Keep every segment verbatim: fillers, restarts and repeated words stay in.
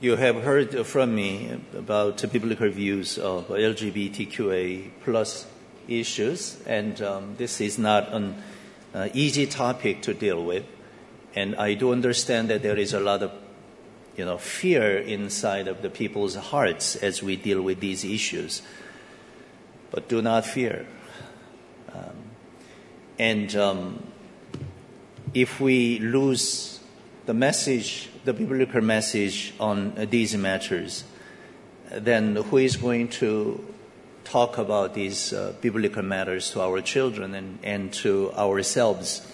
You have heard from me about the biblical views of L G B T Q A plus issues, and um, this is not an uh, easy topic to deal with. And I do understand that there is a lot of, you know, fear inside of the people's hearts as we deal with these issues. But do not fear. Um, and um, if we lose the message, the biblical message on uh, these matters, then who is going to talk about these uh, biblical matters to our children and, and to ourselves?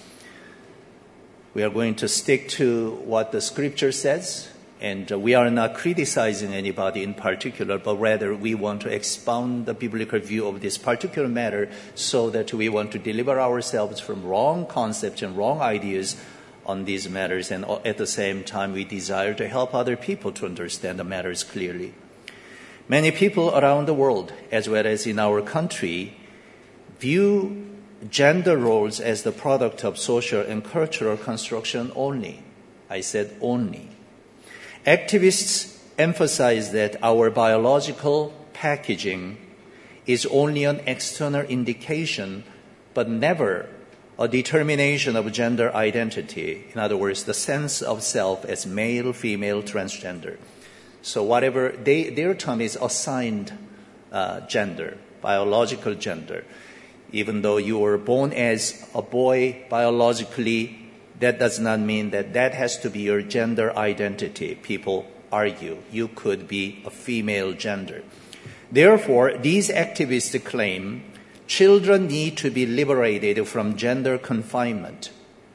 We are going to stick to what the scripture says, and uh, we are not criticizing anybody in particular, but rather we want to expound the biblical view of this particular matter so that we want to deliver ourselves from wrong concepts and wrong ideas on these matters, and at the same time we desire to help other people to understand the matters clearly. Many people around the world, as well as in our country, view gender roles as the product of social and cultural construction only. I said only. Activists emphasize that our biological packaging is only an external indication, but never a determination of gender identity. In other words, the sense of self as male, female, transgender. So whatever, they, their term is assigned uh, gender, biological gender. Even though you were born as a boy biologically, that does not mean that that has to be your gender identity. People argue you could be a female gender. Therefore, these activists claim children need to be liberated from gender confinement.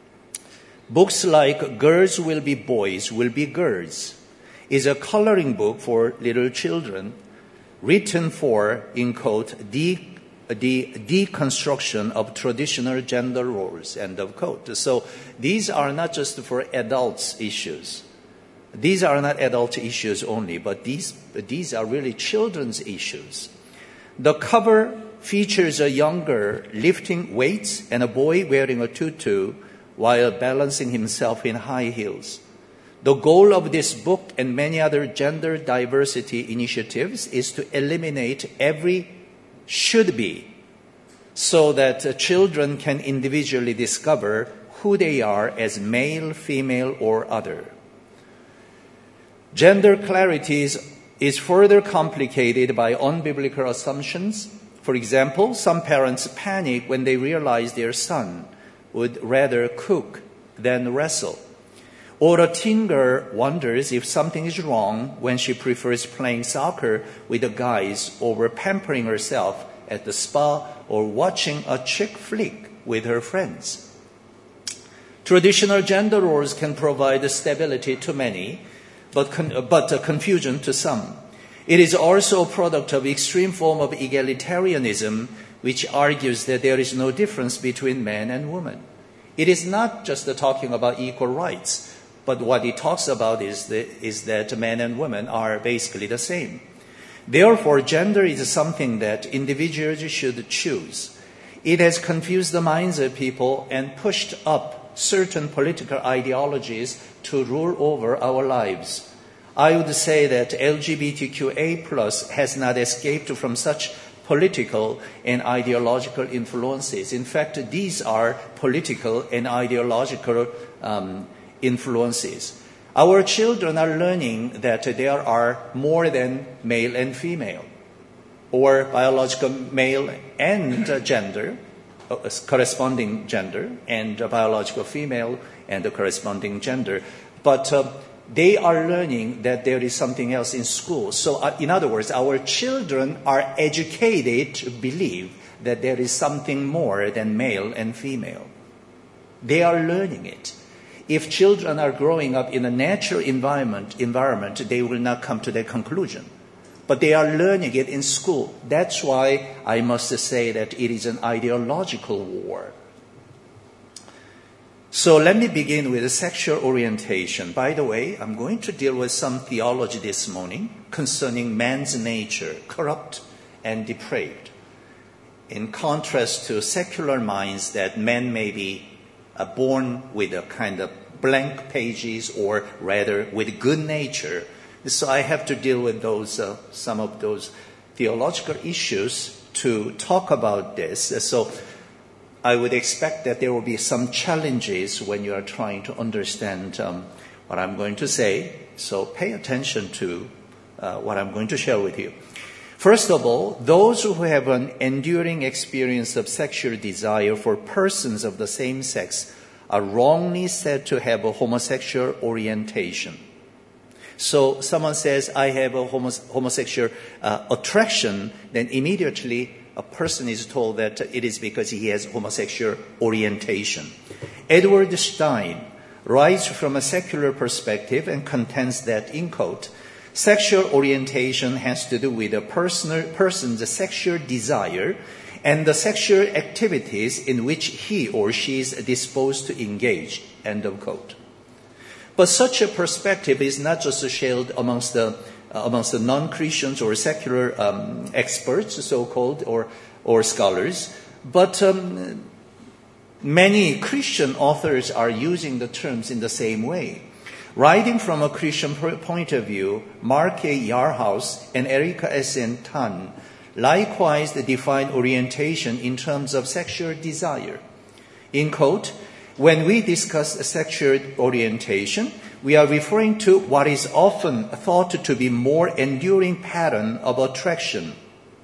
Books like Girls Will Be Boys, Will Be Girls is a coloring book for little children written for, in quote, the the deconstruction of traditional gender roles, end of quote. So these are not just for adults issues. These are not adult issues only, but these, these are really children's issues. The cover features a younger lifting weights and a boy wearing a tutu while balancing himself in high heels. The goal of this book and many other gender diversity initiatives is to eliminate every should be, so that uh, children can individually discover who they are as male, female, or other. Gender clarity is, is further complicated by unbiblical assumptions. For example, some parents panic when they realize their son would rather cook than wrestle. Or a teen girl wonders if something is wrong when she prefers playing soccer with the guys over pampering herself at the spa or watching a chick flick with her friends. Traditional gender roles can provide stability to many, but, con- but uh, confusion to some. It is also a product of extreme form of egalitarianism, which argues that there is no difference between man and woman. It is not just uh, talking about equal rights, but what it talks about is, the, is that men and women are basically the same. Therefore, gender is something that individuals should choose. It has confused the minds of people and pushed up certain political ideologies to rule over our lives. I would say that L G B T Q A plus has not escaped from such political and ideological influences. In fact, these are political and ideological um, influences. Our children are learning that there are more than male and female, or biological male and gender, corresponding gender, and biological female and the corresponding gender. But uh, they are learning that there is something else in school. So uh, in other words, our children are educated to believe that there is something more than male and female. They are learning it. If children are growing up in a natural environment, environment, they will not come to that conclusion. But they are learning it in school. That's why I must say that it is an ideological war. So let me begin with sexual orientation. By the way, I'm going to deal with some theology this morning concerning man's nature, corrupt and depraved. In contrast to secular minds that men may be Uh, born with a kind of blank pages, or rather with good nature, So I have to deal with those, uh, some of those theological issues to talk about this. So I would expect that there will be some challenges when you are trying to understand um, what I'm going to say. So pay attention to uh, what I'm going to share with you. First of all, those who have an enduring experience of sexual desire for persons of the same sex are wrongly said to have a homosexual orientation. So someone says, I have a homos- homosexual uh, attraction, then immediately a person is told that it is because he has homosexual orientation. Edward Stein writes from a secular perspective and contends that, in quote, sexual orientation has to do with a personal, person's sexual desire and the sexual activities in which he or she is disposed to engage, end of quote. But such a perspective is not just shared amongst the uh, amongst the non-Christians or secular um, experts, so-called, or or scholars, but um, many Christian authors are using the terms in the same way. Writing from a Christian point of view, Mark A. Yarhouse and Erica S N Tan likewise define orientation in terms of sexual desire. In quote, when we discuss sexual orientation, we are referring to what is often thought to be more enduring pattern of attraction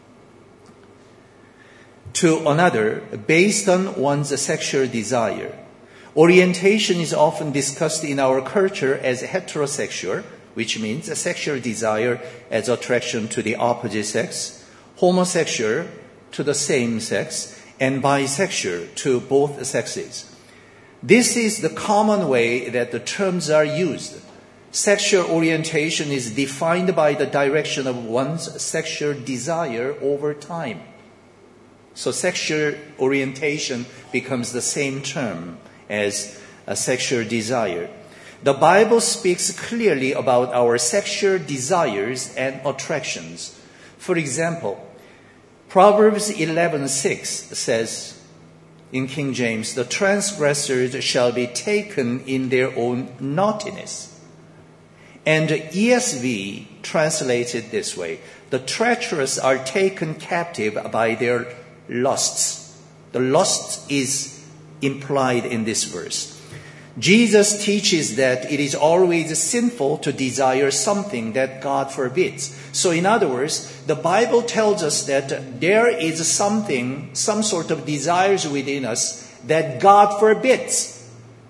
to another based on one's sexual desire. Orientation is often discussed in our culture as heterosexual, which means a sexual desire as attraction to the opposite sex, homosexual to the same sex, and bisexual to both sexes. This is the common way that the terms are used. Sexual orientation is defined by the direction of one's sexual desire over time. So sexual orientation becomes the same term as a sexual desire. The Bible speaks clearly about our sexual desires and attractions. For example, Proverbs eleven six says, in King James, the transgressors shall be taken in their own naughtiness. And E S V translated this way, the treacherous are taken captive by their lusts. The lust is implied in this verse. Jesus teaches that it is always sinful to desire something that God forbids. So in other words, the Bible tells us that there is something, some sort of desires within us that God forbids.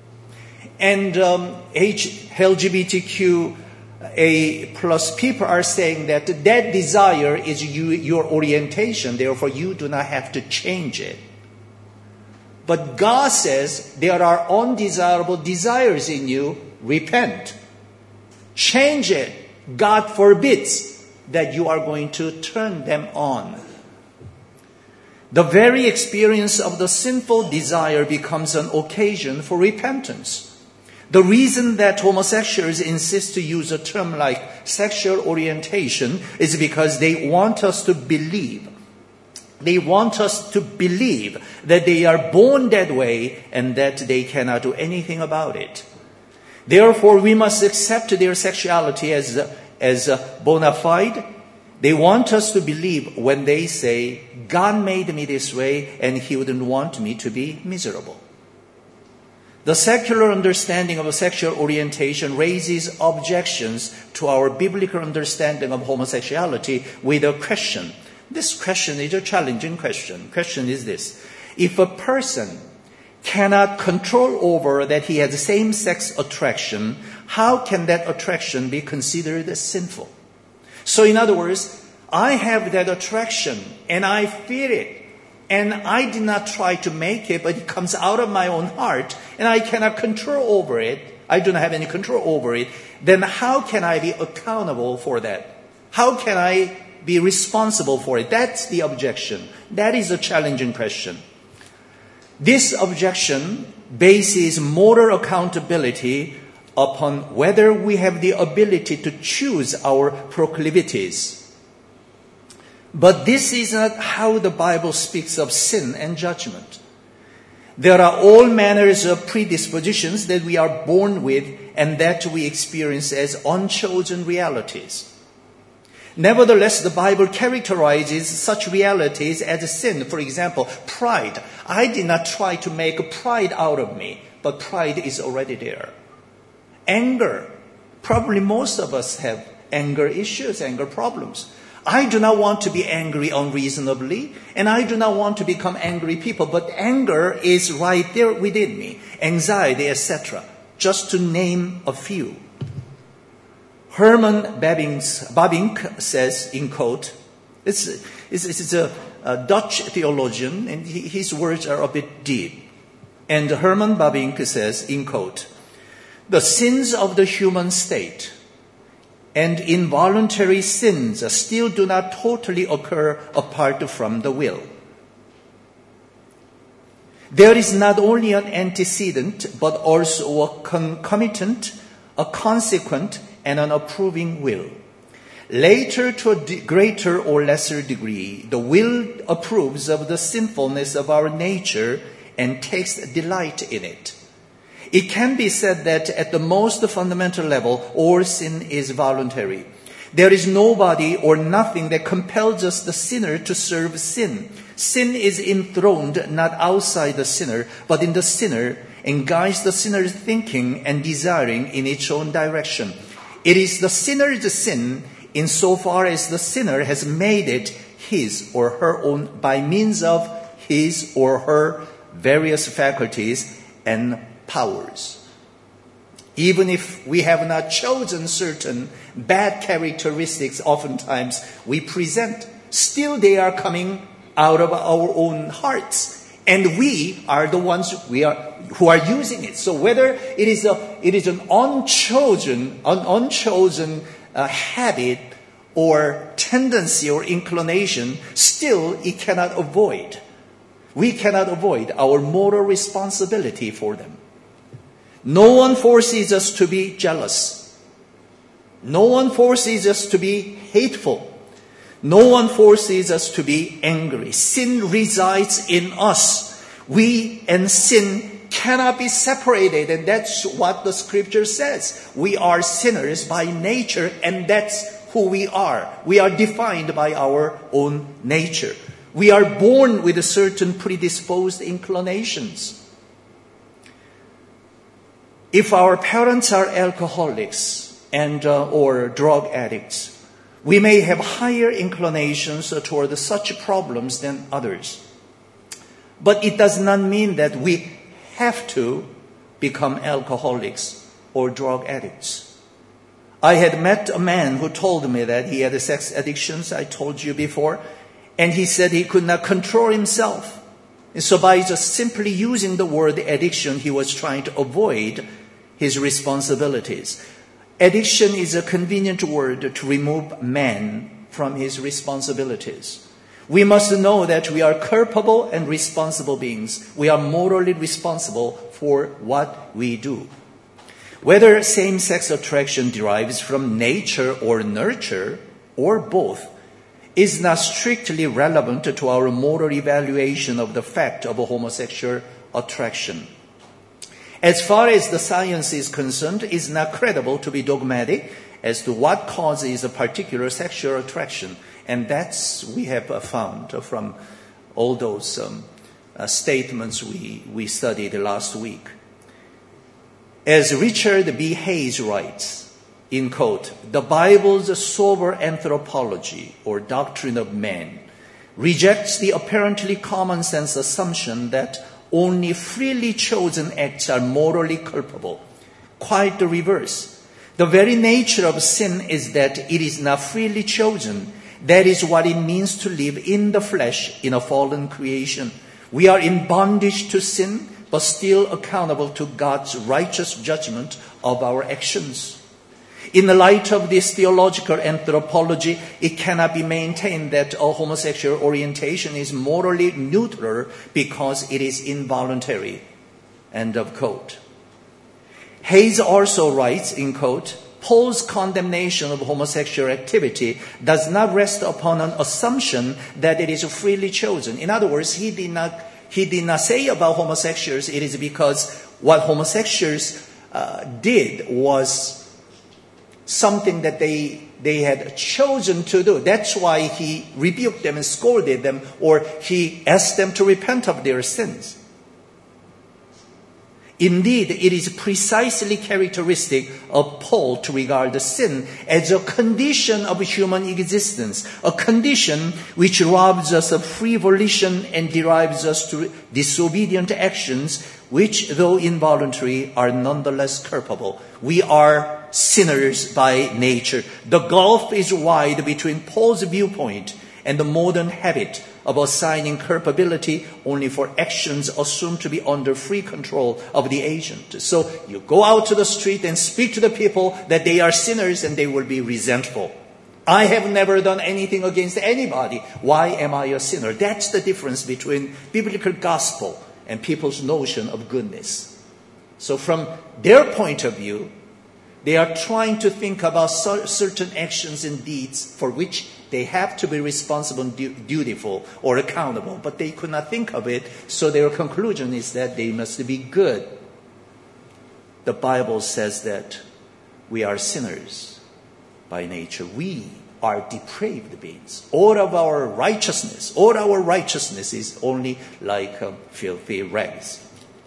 And um, L G B T Q A plus people are saying that that desire is you, your orientation, therefore you do not have to change it. But God says there are undesirable desires in you. Repent. Change it. God forbids that you are going to turn them on. The very experience of the sinful desire becomes an occasion for repentance. The reason that homosexuals insist to use a term like sexual orientation is because they want us to believe They want us to believe that they are born that way and that they cannot do anything about it. Therefore, we must accept their sexuality as, as bona fide. They want us to believe when they say, God made me this way and He wouldn't want me to be miserable. The secular understanding of sexual orientation raises objections to our biblical understanding of homosexuality with a question. This question is a challenging question. Question is this. If a person cannot control over that he has same-sex attraction, how can that attraction be considered as sinful? So in other words, I have that attraction and I feel it. And I did not try to make it, but it comes out of my own heart and I cannot control over it. I do not have any control over it. Then how can I be accountable for that? How can I be responsible for it? That's the objection. That is a challenging question. This objection bases moral accountability upon whether we have the ability to choose our proclivities. But this is not how the Bible speaks of sin and judgment. There are all manners of predispositions that we are born with, and that we experience as unchosen realities. Nevertheless, the Bible characterizes such realities as a sin. For example, pride. I did not try to make pride out of me, but pride is already there. Anger. Probably most of us have anger issues, anger problems. I do not want to be angry unreasonably, and I do not want to become angry people, but anger is right there within me. Anxiety, et cetera. Just to name a few. Herman Bavinck says, in quote, it's, it's, it's a, a Dutch theologian, and he, his words are a bit deep. And Herman Bavinck says, in quote, the sins of the human state and involuntary sins still do not totally occur apart from the will. There is not only an antecedent, but also a concomitant, a consequent, and an approving will. Later, to a de- greater or lesser degree, the will approves of the sinfulness of our nature and takes delight in it. It can be said that at the most fundamental level, all sin is voluntary. There is nobody or nothing that compels us, the sinner, to serve sin. Sin is enthroned not outside the sinner, but in the sinner, and guides the sinner's thinking and desiring in its own direction. It is the sinner's sin insofar as the sinner has made it his or her own by means of his or her various faculties and powers. Even if we have not chosen certain bad characteristics oftentimes we present, still they are coming out of our own hearts. And we are the ones we are who are using it. So whether it is a it is an unchosen, an unchosen uh, habit or tendency or inclination, still it cannot avoid. We cannot avoid our moral responsibility for them. No one forces us to be jealous. No one forces us to be hateful. No one forces us to be angry. Sin resides in us. We and sin cannot be separated, and that's what the scripture says. We are sinners by nature, and that's who we are. We are defined by our own nature. We are born with certain predisposed inclinations. If our parents are alcoholics and uh, or drug addicts, we may have higher inclinations toward such problems than others. But it does not mean that we have to become alcoholics or drug addicts. I had met a man who told me that he had sex addictions, I told you before, and he said he could not control himself. And so by just simply using the word addiction, he was trying to avoid his responsibilities. Addiction is a convenient word to remove man from his responsibilities. We must know that we are culpable and responsible beings. We are morally responsible for what we do. Whether same-sex attraction derives from nature or nurture, or both, is not strictly relevant to our moral evaluation of the fact of a homosexual attraction. As far as the science is concerned, it is not credible to be dogmatic as to what causes a particular sexual attraction. And that's we have found from all those um, uh, statements we, we studied last week. As Richard B. Hayes writes, in quote, the Bible's sober anthropology, or doctrine of man, rejects the apparently common sense assumption that only freely chosen acts are morally culpable. Quite the reverse. The very nature of sin is that it is not freely chosen. That is what it means to live in the flesh in a fallen creation. We are in bondage to sin, but still accountable to God's righteous judgment of our actions. In the light of this theological anthropology, it cannot be maintained that a homosexual orientation is morally neutral because it is involuntary. End of quote. Hayes also writes, in quote, Paul's condemnation of homosexual activity does not rest upon an assumption that it is freely chosen. In other words, he did not, he did not say about homosexuals it is because what homosexuals uh, did was something that they they had chosen to do. That's why he rebuked them and scolded them, or he asked them to repent of their sins. Indeed, it is precisely characteristic of Paul to regard the sin as a condition of human existence, a condition which robs us of free volition and drives us to disobedient actions, which, though involuntary, are nonetheless culpable. We are sinners by nature. The gulf is wide between Paul's viewpoint and the modern habit of assigning culpability only for actions assumed to be under free control of the agent. So you go out to the street and speak to the people that they are sinners and they will be resentful. I have never done anything against anybody. Why am I a sinner? That's the difference between biblical gospel and people's notion of goodness. So from their point of view, they are trying to think about certain actions and deeds for which they have to be responsible and dutiful or accountable, but they could not think of it, so their conclusion is that they must be good. The Bible says that we are sinners by nature. We are depraved beings. All of our righteousness, all our righteousness is only like um, filthy rags.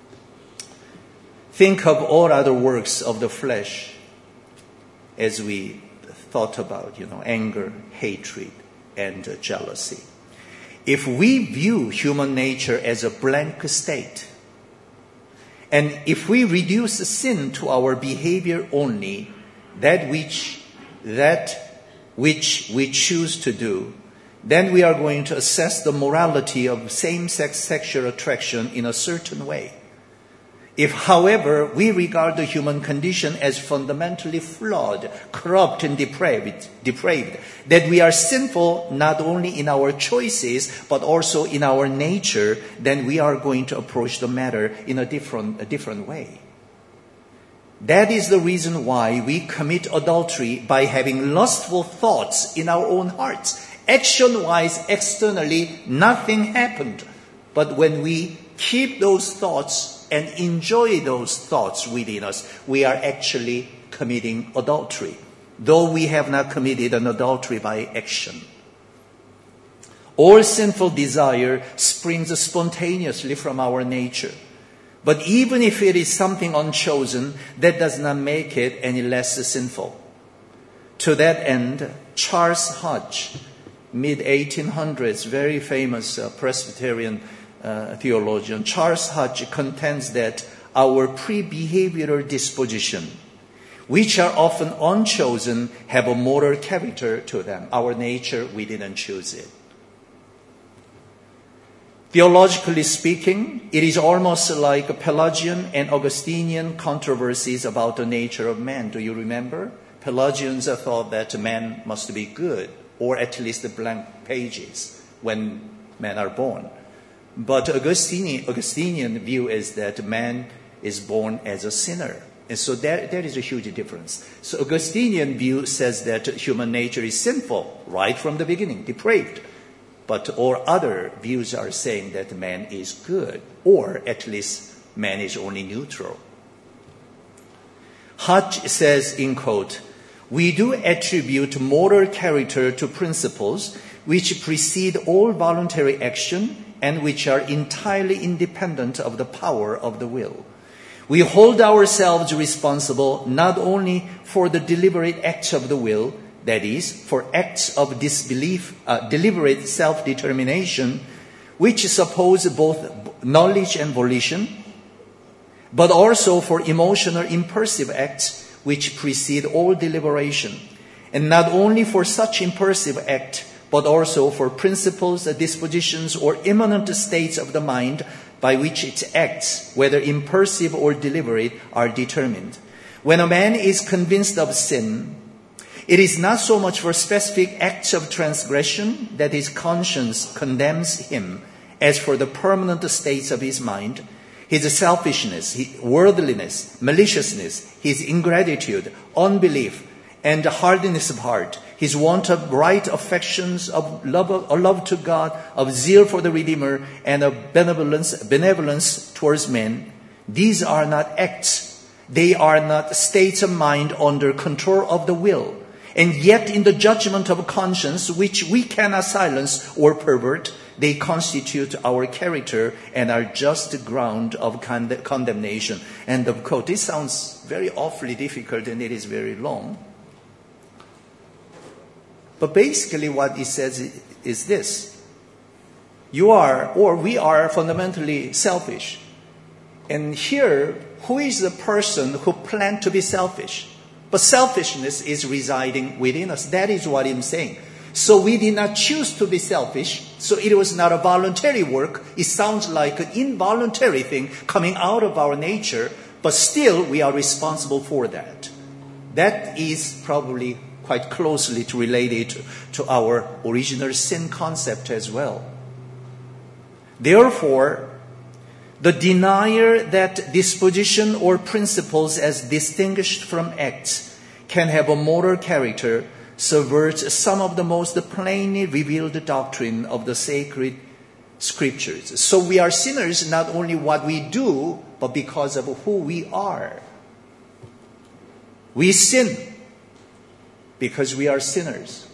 Think of all other works of the flesh as we thought about, you know, anger, hatred, and uh, jealousy. If we view human nature as a blank state, and if we reduce sin to our behavior only, that which, that which we choose to do, then we are going to assess the morality of same-sex sexual attraction in a certain way. If, however, we regard the human condition as fundamentally flawed, corrupt, and depraved, depraved, that we are sinful not only in our choices, but also in our nature, then we are going to approach the matter in a different, a different way. That is the reason why we commit adultery by having lustful thoughts in our own hearts. Action-wise, externally, nothing happened. But when we keep those thoughts and enjoy those thoughts within us, we are actually committing adultery, though we have not committed an adultery by action. All sinful desire springs spontaneously from our nature. But even if it is something unchosen, that does not make it any less sinful. To that end, Charles Hodge, mid eighteen hundreds, very famous uh, Presbyterian Uh, theologian, Charles Hodge contends that our pre-behavioral disposition, which are often unchosen, have a moral character to them. Our nature, we didn't choose it. Theologically speaking, it is almost like Pelagian and Augustinian controversies about the nature of man. Do you remember? Pelagians thought that man must be good, or at least the blank pages when men are born. But Augustinian, Augustinian view is that man is born as a sinner. And so there, there is a huge difference. So Augustinian view says that human nature is sinful right from the beginning, depraved. But all other views are saying that man is good, or at least man is only neutral. Hodge says, in quote, "We do attribute moral character to principles which precede all voluntary action and which are entirely independent of the power of the will. We hold ourselves responsible not only for the deliberate acts of the will, that is, for acts of disbelief, uh, deliberate self-determination, which suppose both knowledge and volition, but also for emotional impulsive acts which precede all deliberation, and not only for such impulsive act, but also for principles, dispositions, or immanent states of the mind by which its acts, whether impulsive or deliberate, are determined. When a man is convinced of sin, it is not so much for specific acts of transgression that his conscience condemns him as for the permanent states of his mind, his selfishness, his worldliness, maliciousness, his ingratitude, unbelief, and hardness of heart, his want of right affections, of love, of love to God, of zeal for the Redeemer, and of benevolence, benevolence towards men. These are not acts, They are not states of mind under control of the will. And yet in the judgment of conscience, which we cannot silence or pervert, they constitute our character and are just ground of con- condemnation. End of quote. This sounds very awfully difficult and it is very long. But basically what it says is this. You are, or we are fundamentally selfish. And here, who is the person who planned to be selfish? But selfishness is residing within us. That is what I'm saying. So we did not choose to be selfish. So it was not a voluntary work. It sounds like an involuntary thing coming out of our nature. But still, we are responsible for that. That is probably quite closely related to our original sin concept as well. Therefore, the denier that disposition or principles as distinguished from acts can have a moral character subverts some of the most plainly revealed doctrine of the sacred scriptures. So we are sinners not only what we do, but because of who we are. We sin because we are sinners.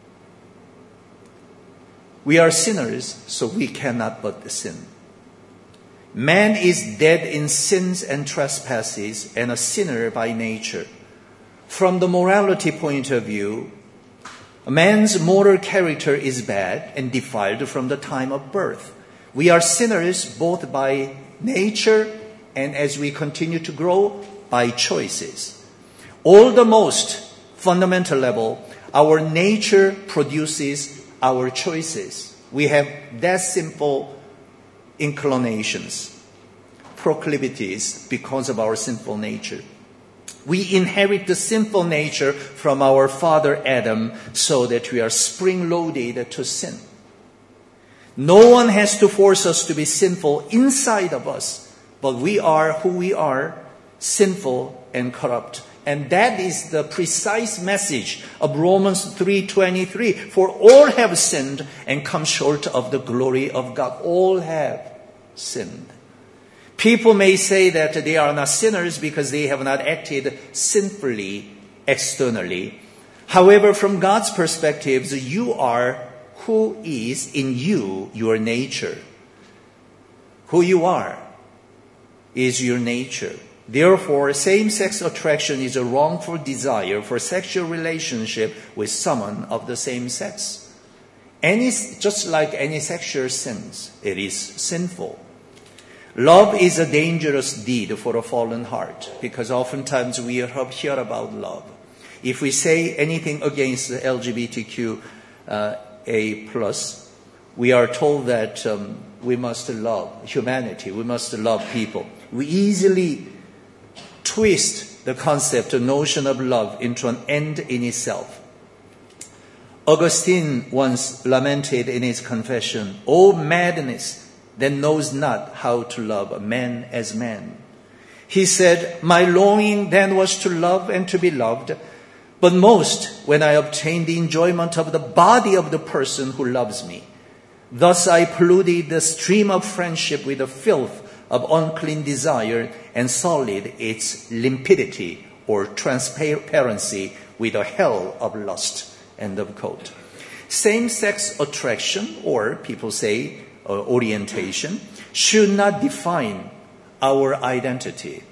We are sinners, so we cannot but sin. Man is dead in sins and trespasses and a sinner by nature. From the morality point of view, a man's moral character is bad and defiled from the time of birth. We are sinners both by nature and as we continue to grow by choices. All the most fundamental level, our nature produces our choices. We have that simple inclinations, proclivities because of our sinful nature. We inherit the sinful nature from our father Adam so that we are spring-loaded to sin. No one has to force us to be sinful inside of us, but we are who we are, sinful and corrupt. And that is the precise message of Romans three twenty-three. For all have sinned and come short of the glory of God. All have sinned. People may say that they are not sinners because they have not acted sinfully externally. However, from God's perspective, you are who is in you, your nature. Who you are is your nature. Therefore, same-sex attraction is a wrongful desire for sexual relationship with someone of the same sex. Any, just like any sexual sins, it is sinful. Love is a dangerous deed for a fallen heart because oftentimes we hear about love. If we say anything against the L G B T Q uh, A plus, we are told that um, we must love humanity, we must love people. We easily twist the concept, the notion of love into an end in itself. Augustine once lamented in his confession, "O madness that knows not how to love a man as man." He said, "My longing then was to love and to be loved, but most when I obtained the enjoyment of the body of the person who loves me. Thus I polluted the stream of friendship with the filth of unclean desire and sullied its limpidity or transparency with a hell of lust." End of quote. Same-sex attraction, or people say uh, orientation, should not define our identity.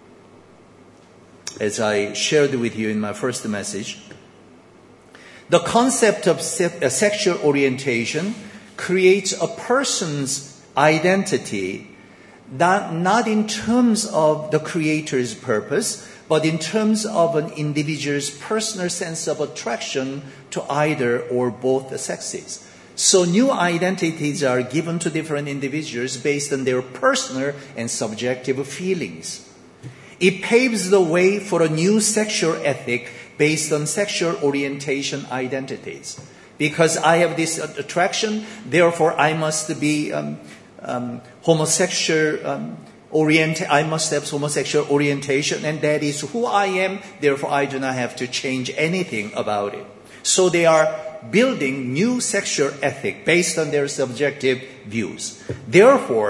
As I shared with you in my first message, the concept of se- uh, sexual orientation creates a person's identity Not, not in terms of the Creator's purpose, but in terms of an individual's personal sense of attraction to either or both the sexes. So new identities are given to different individuals based on their personal and subjective feelings. It paves the way for a new sexual ethic based on sexual orientation identities. Because I have this attraction, therefore I must be Um, Um, homosexual um, orient. I must have homosexual orientation, and that is who I am. Therefore, I do not have to change anything about it. So they are building new sexual ethic based on their subjective views. Therefore,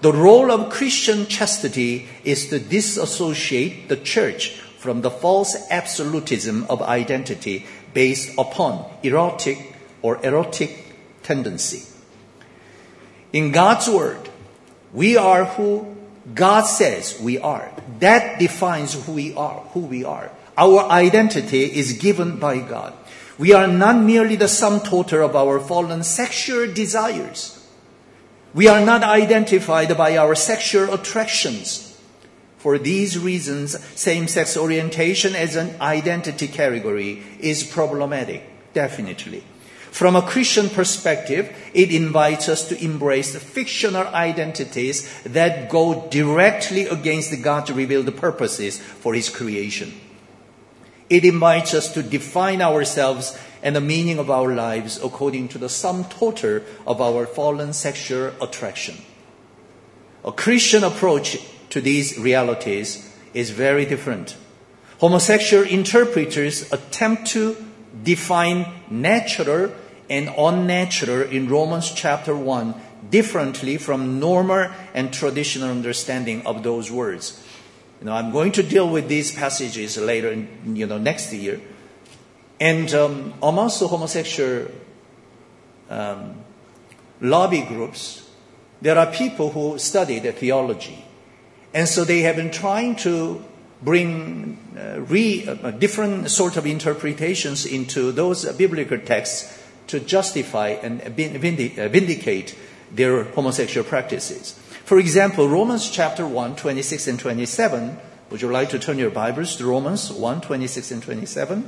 The role of Christian chastity is to disassociate the church from the false absolutism of identity based upon erotic or erotic tendency. In God's word, we are who God says we are. That defines who we are, who we are. Our identity is given by God. We are not merely the sum total of our fallen sexual desires. We are not identified by our sexual attractions. For these reasons, same-sex orientation as an identity category is problematic, definitely. From a Christian perspective, it invites us to embrace the fictional identities that go directly against God's revealed purposes for His creation. It invites us to define ourselves and the meaning of our lives according to the sum total of our fallen sexual attraction. A Christian approach to these realities is very different. Homosexual interpreters attempt to define natural and unnatural in Romans chapter one differently from normal and traditional understanding of those words. You know, I'm going to deal with these passages later, in, you know, next year. And um, amongst the homosexual um, lobby groups, there are people who study the theology. And so they have been trying to bring uh, re, uh, different sort of interpretations into those biblical texts to justify and vindicate their homosexual practices. For example, Romans chapter one, twenty-six and twenty-seven. Would you like to turn your Bibles to Romans one, twenty-six and twenty-seven?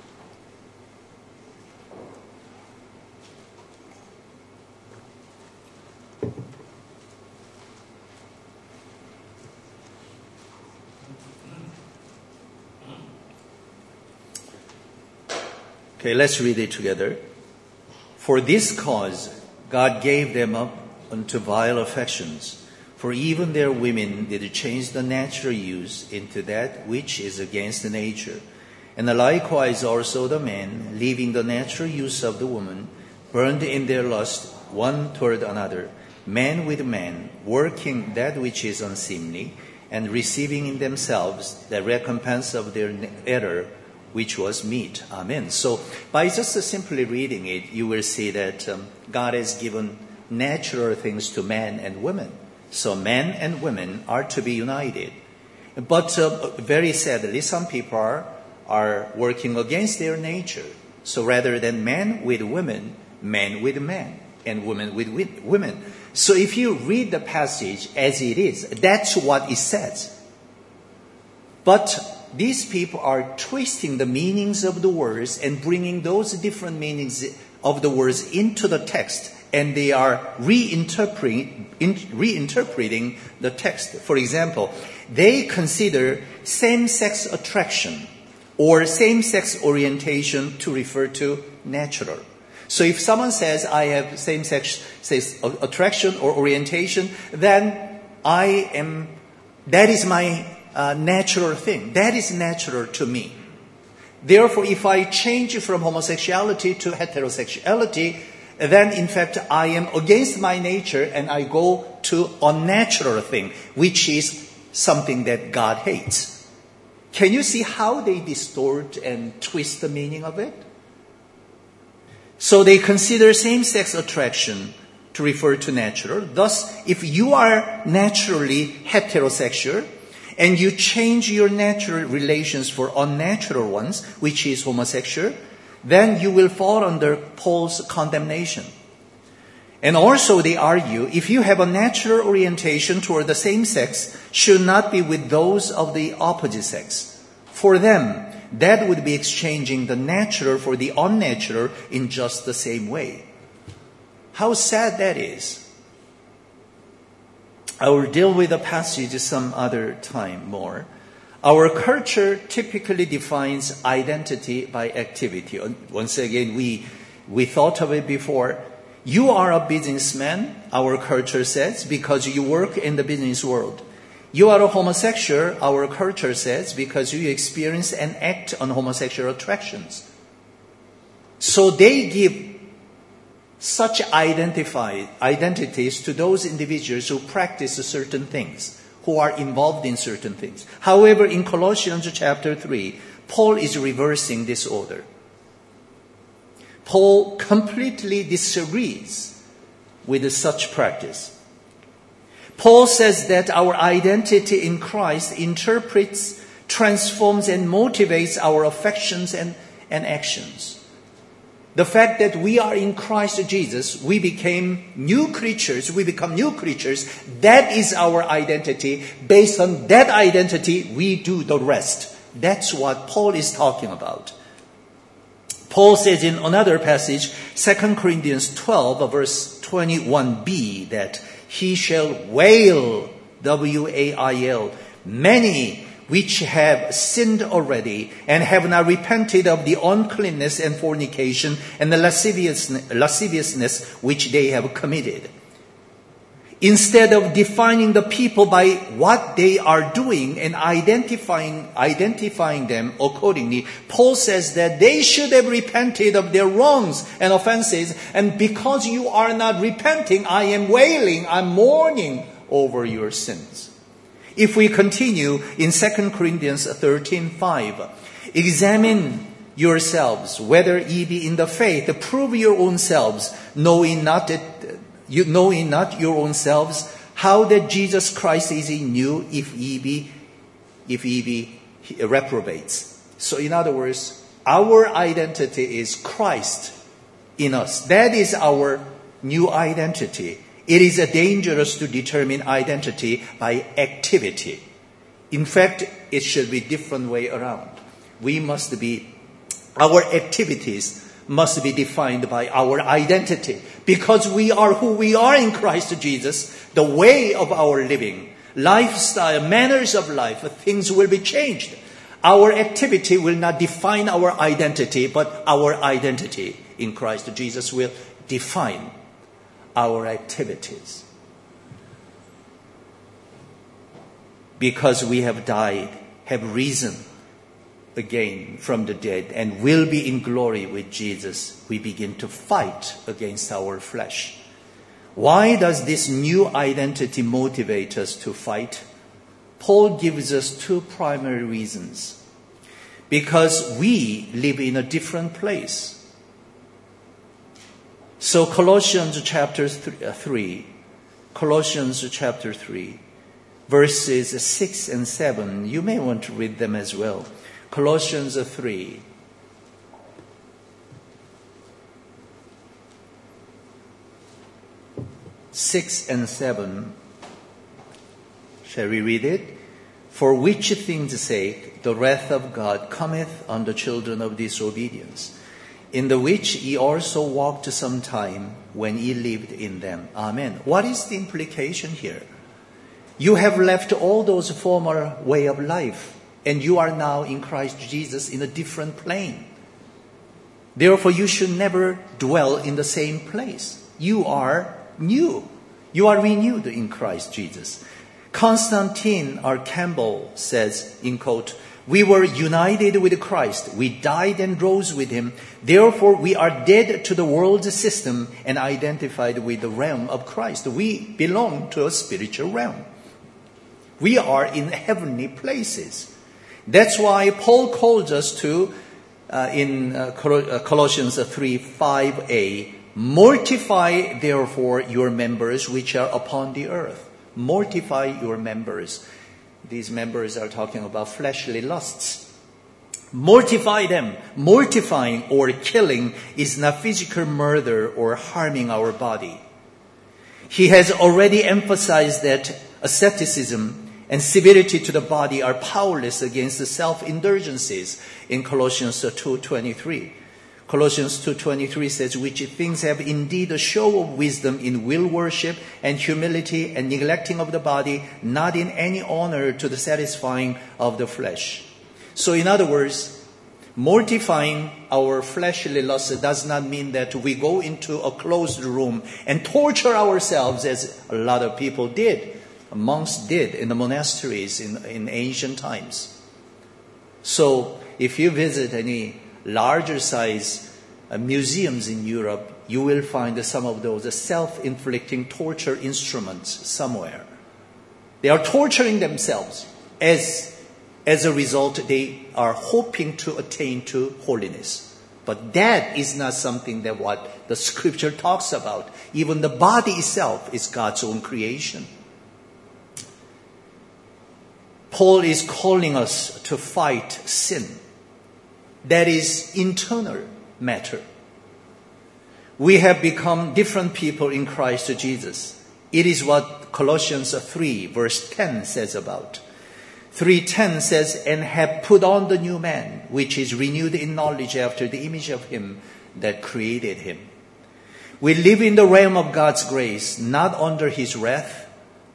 Okay, let's read it together. For this cause, God gave them up unto vile affections. For even their women did change the natural use into that which is against the nature. And likewise also the men, leaving the natural use of the woman, burned in their lust one toward another, man with man, working that which is unseemly, and receiving in themselves the recompense of their error, which was meat. Amen. So by just simply reading it, you will see that um, God has given natural things to men and women. So men and women are to be united. But uh, very sadly, some people are, are working against their nature. So rather than men with women, men with men, and women with women. So if you read the passage as it is, that's what it says. But these people are twisting the meanings of the words and bringing those different meanings of the words into the text. And they are reinterpreting, in, reinterpreting the text. For example, they consider same-sex attraction or same-sex orientation to refer to natural. So if someone says, I have same-sex says, attraction or orientation, then I am, that is my uh, natural thing. That is natural to me. Therefore, if I change from homosexuality to heterosexuality, then in fact I am against my nature and I go to unnatural thing, which is something that God hates. Can you see how they distort and twist the meaning of it? So they consider same-sex attraction to refer to natural. Thus, if you are naturally heterosexual and you change your natural relations for unnatural ones, which is homosexual, then you will fall under Paul's condemnation. And also they argue, if you have a natural orientation toward the same sex, should not be with those of the opposite sex. For them, that would be exchanging the natural for the unnatural in just the same way. How sad that is. I will deal with the passage some other time more. Our culture typically defines identity by activity. Once again, we, we thought of it before. You are a businessman, our culture says, because you work in the business world. You are a homosexual, our culture says, because you experience and act on homosexual attractions. So they give such identify, identities to those individuals who practice certain things, who are involved in certain things. However, in Colossians chapter three, Paul is reversing this order. Paul completely disagrees with such practice. Paul says that our identity in Christ interprets, transforms, and motivates our affections and, and actions. The fact that we are in Christ Jesus, we became new creatures, we become new creatures, that is our identity. Based on that identity, we do the rest. That's what Paul is talking about. Paul says in another passage, Second Corinthians twelve, verse twenty-one b, that he shall wail, W A I L, many which have sinned already and have not repented of the uncleanness and fornication and the lasciviousness, lasciviousness which they have committed. Instead of defining the people by what they are doing and identifying, identifying them accordingly, Paul says that they should have repented of their wrongs and offenses, and because you are not repenting, I am wailing, I'm mourning over your sins. If we continue in Second Corinthians thirteen five, examine yourselves whether ye be in the faith, prove your own selves, knowing not that you knowing not your own selves, how that Jesus Christ is in you, if ye be if ye be reprobates. So in other words, our identity is Christ in us. That is our new identity. It is dangerous to determine identity by activity. In fact, it should be different way around. We must be, our activities must be defined by our identity. Because we are who we are in Christ Jesus, the way of our living, lifestyle, manners of life, things will be changed. Our activity will not define our identity, but our identity in Christ Jesus will define our activities. Because we have died, have risen again from the dead, and will be in glory with Jesus, we begin to fight against our flesh. Why does this new identity motivate us to fight? Paul gives us two primary reasons. Because we live in a different place. So Colossians chapter three, Colossians chapter three, verses six and seven, you may want to read them as well. Colossians three, six and seven. Shall we read it? For which things' sake the wrath of God cometh on the children of disobedience, in the which ye also walked some time when ye lived in them. Amen. What is the implication here? You have left all those former way of life, and you are now in Christ Jesus in a different plane. Therefore, you should never dwell in the same place. You are new. You are renewed in Christ Jesus. Constantine R. Campbell says, in quote, we were united with Christ. We died and rose with him. Therefore, we are dead to the world's system and identified with the realm of Christ. We belong to a spiritual realm. We are in heavenly places. That's why Paul calls us to, uh, in uh, Colossians three five a, mortify therefore your members which are upon the earth. Mortify your members. These members are talking about fleshly lusts. Mortify them. Mortifying or killing is not physical murder or harming our body. He has already emphasized that asceticism and severity to the body are powerless against the self-indulgences in Colossians two twenty-three. Colossians two twenty-three says, which things have indeed a show of wisdom in will worship and humility and neglecting of the body, not in any honor to the satisfying of the flesh. So in other words, mortifying our fleshly lust does not mean that we go into a closed room and torture ourselves as a lot of people did, monks did in the monasteries in, in ancient times. So if you visit any larger size uh, museums in Europe, you will find some of those self-inflicting torture instruments somewhere. They are torturing themselves. As, as a result, they are hoping to attain to holiness. But that is not something that what the scripture talks about. Even the body itself is God's own creation. Paul is calling us to fight sin. That is internal matter. We have become different people in Christ Jesus. It is what Colossians three verse ten says about. three ten says, and have put on the new man, which is renewed in knowledge after the image of him that created him. We live in the realm of God's grace, not under his wrath.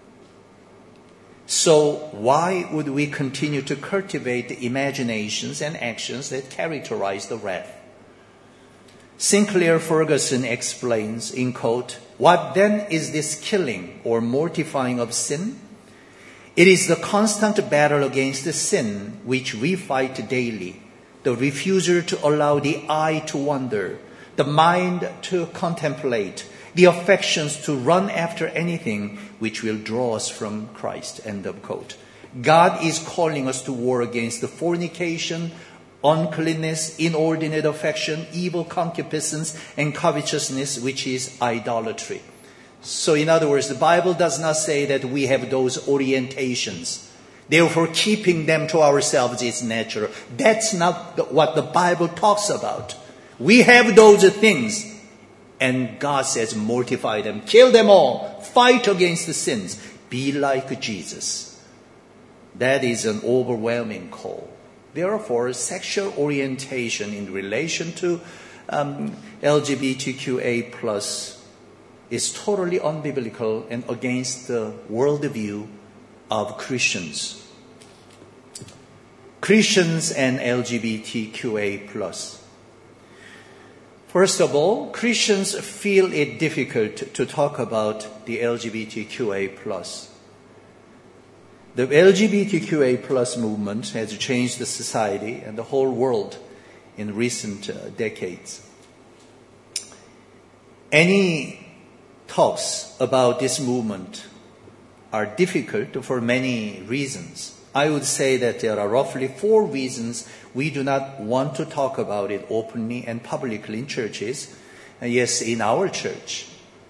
So why would we continue to cultivate the imaginations and actions that characterize the wrath? Sinclair Ferguson explains, in quote, what then is this killing or mortifying of sin? It is the constant battle against the sin which we fight daily, the refusal to allow the eye to wander, the mind to contemplate, the affections to run after anything which will draw us from Christ. End of quote. God is calling us to war against the fornication, uncleanness, inordinate affection, evil concupiscence, and covetousness, which is idolatry. So in other words, the Bible does not say that we have those orientations. Therefore, keeping them to ourselves is natural. That's not what the Bible talks about. We have those things. And God says, mortify them, kill them all, fight against the sins, be like Jesus. That is an overwhelming call. Therefore, sexual orientation in relation to um, L G B T Q A plus is totally unbiblical and against the worldview of Christians. Christians and L G B T Q A plus. First of all, Christians feel it difficult to talk about the L G B T Q A plus. The L G B T Q A plus movement has changed the society and the whole world in recent uh, decades. Any talks about this movement are difficult for many reasons. I would say that there are roughly four reasons we do not want to talk about it openly and publicly in churches, and yes, in our church.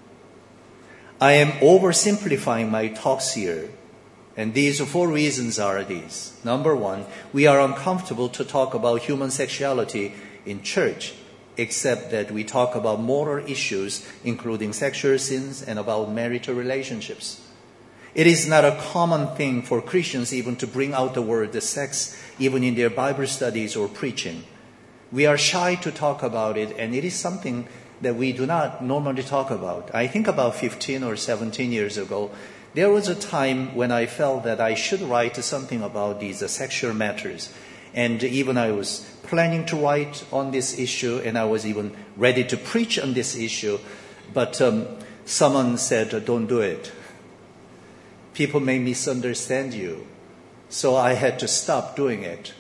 I am oversimplifying my talks here, and these four reasons are these. Number one, we are uncomfortable to talk about human sexuality in church, except that we talk about moral issues, including sexual sins and about marital relationships. It is not a common thing for Christians even to bring out the word the sex, even in their Bible studies or preaching. We are shy to talk about it, and it is something that we do not normally talk about. I think about fifteen or seventeen years ago, there was a time when I felt that I should write something about these uh, sexual matters. And even I was planning to write on this issue, and I was even ready to preach on this issue. But um, someone said, don't do it. People may misunderstand you. So I had to stop doing it.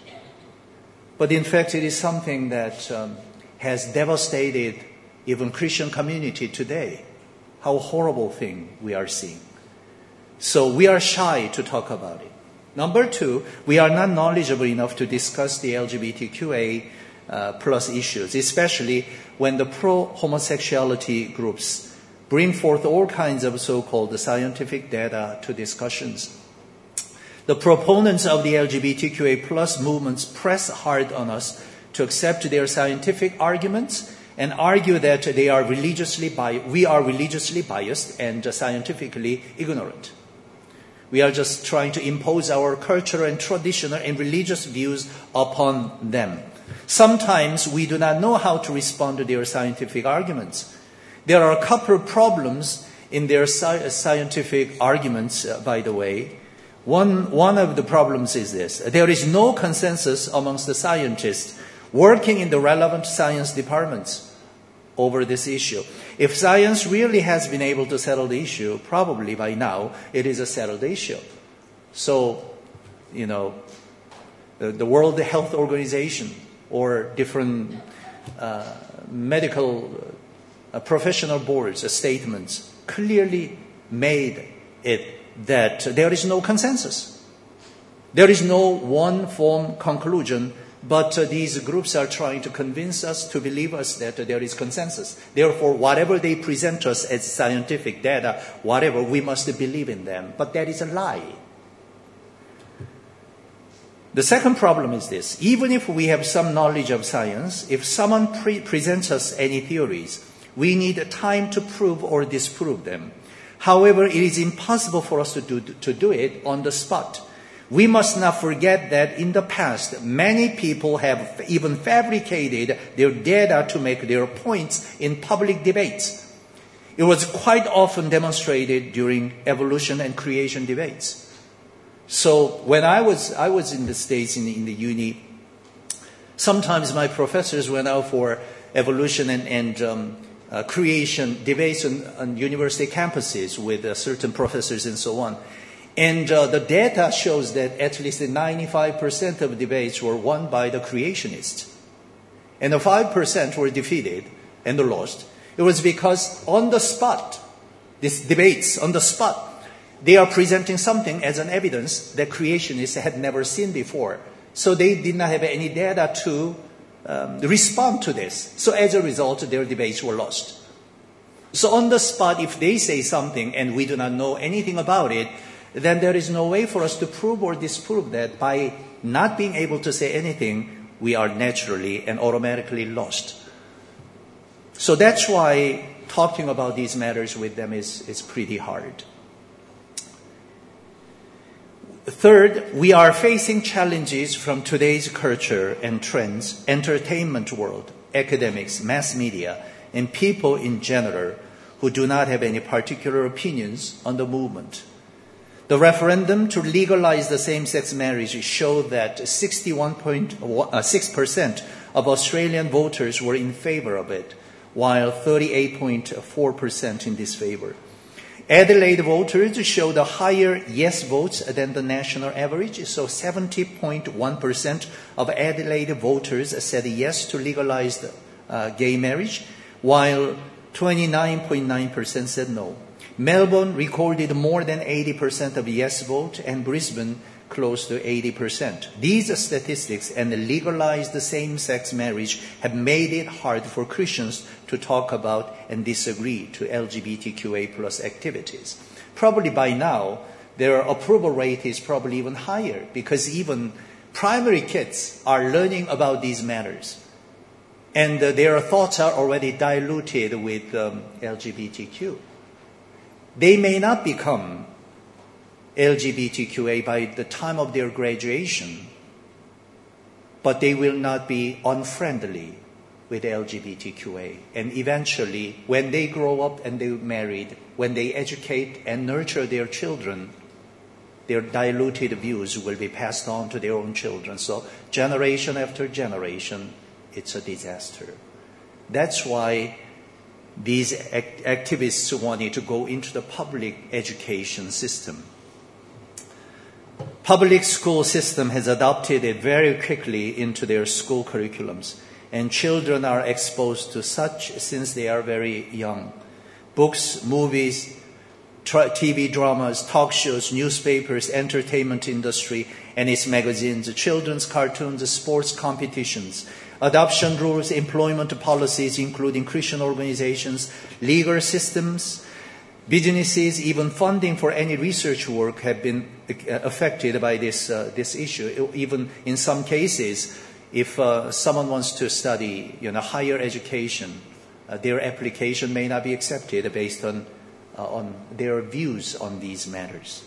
But in fact, it is something that um, has devastated even Christian community today. How horrible thing we are seeing. So we are shy to talk about it. Number two, we are not knowledgeable enough to discuss the L G B T Q A uh, plus issues, especially when the pro-homosexuality groups bring forth all kinds of so-called scientific data to discussions. The proponents of the L G B T Q A plus movements press hard on us to accept their scientific arguments and argue that they are religiously bi- we are religiously biased and scientifically ignorant. We are just trying to impose our cultural and traditional and religious views upon them. Sometimes we do not know how to respond to their scientific arguments. There are a couple of problems in their sci- scientific arguments, uh, by the way. One, one of the problems is this. There is no consensus amongst the scientists working in the relevant science departments over this issue. If science really has been able to settle the issue, probably by now it is a settled issue. So, you know, the, the World Health Organization or different uh, medical uh, professional boards' statements clearly made it that there is no consensus. There is no one-form conclusion, but uh, these groups are trying to convince us, to believe us that uh, there is consensus. Therefore, whatever they present us as scientific data, whatever, we must believe in them. But that is a lie. The second problem is this. Even if we have some knowledge of science, if someone pre- presents us any theories, we need time to prove or disprove them. However, it is impossible for us to do, to do it on the spot. We must not forget that in the past, many people have even fabricated their data to make their points in public debates. It was quite often demonstrated during evolution and creation debates. So when I was I was in the States in the, in the uni, sometimes my professors went out for evolution and, and um, uh, creation debates on, on university campuses with uh, certain professors and so on. And uh, the data shows that at least ninety-five percent of debates were won by the creationists. And the five percent were defeated and lost. It was because on the spot, these debates on the spot, they are presenting something as an evidence that creationists had never seen before. So they did not have any data to um, respond to this. So as a result, their debates were lost. So on the spot, if they say something and we do not know anything about it, then there is no way for us to prove or disprove that. By not being able to say anything, we are naturally and automatically lost. So that's why talking about these matters with them is, is pretty hard. Third, we are facing challenges from today's culture and trends, entertainment world, academics, mass media, and people in general who do not have any particular opinions on the movement. The referendum to legalize the same-sex marriage showed that sixty-one point six percent of Australian voters were in favor of it, while thirty-eight point four percent in disfavor. Adelaide voters showed a higher yes votes than the national average, so seventy point one percent of Adelaide voters said yes to legalize uh, gay marriage, while twenty-nine point nine percent said no. Melbourne recorded more than eighty percent of yes vote, and Brisbane close to eighty percent. These statistics and legalized same-sex marriage have made it hard for Christians to talk about and disagree to L G B T Q A plus activities. Probably by now, their approval rate is probably even higher because even primary kids are learning about these matters. And uh, their thoughts are already diluted with um, L G B T Q. They may not become L G B T Q A by the time of their graduation, but they will not be unfriendly with L G B T Q A. And eventually, when they grow up and they're married, when they educate and nurture their children, their diluted views will be passed on to their own children. So generation after generation, it's a disaster. That's why these act- activists wanted to go into the public education system. Public school system has adopted it very quickly into their school curriculums, and children are exposed to such since they are very young. Books, movies, tra- T V dramas, talk shows, newspapers, entertainment industry and its magazines, children's cartoons, sports competitions, adoption rules, employment policies, including Christian organizations, legal systems, businesses, even funding for any research work have been affected by this uh, this issue. Even in some cases, if uh, someone wants to study, you know, higher education, uh, their application may not be accepted based on uh, on their views on these matters.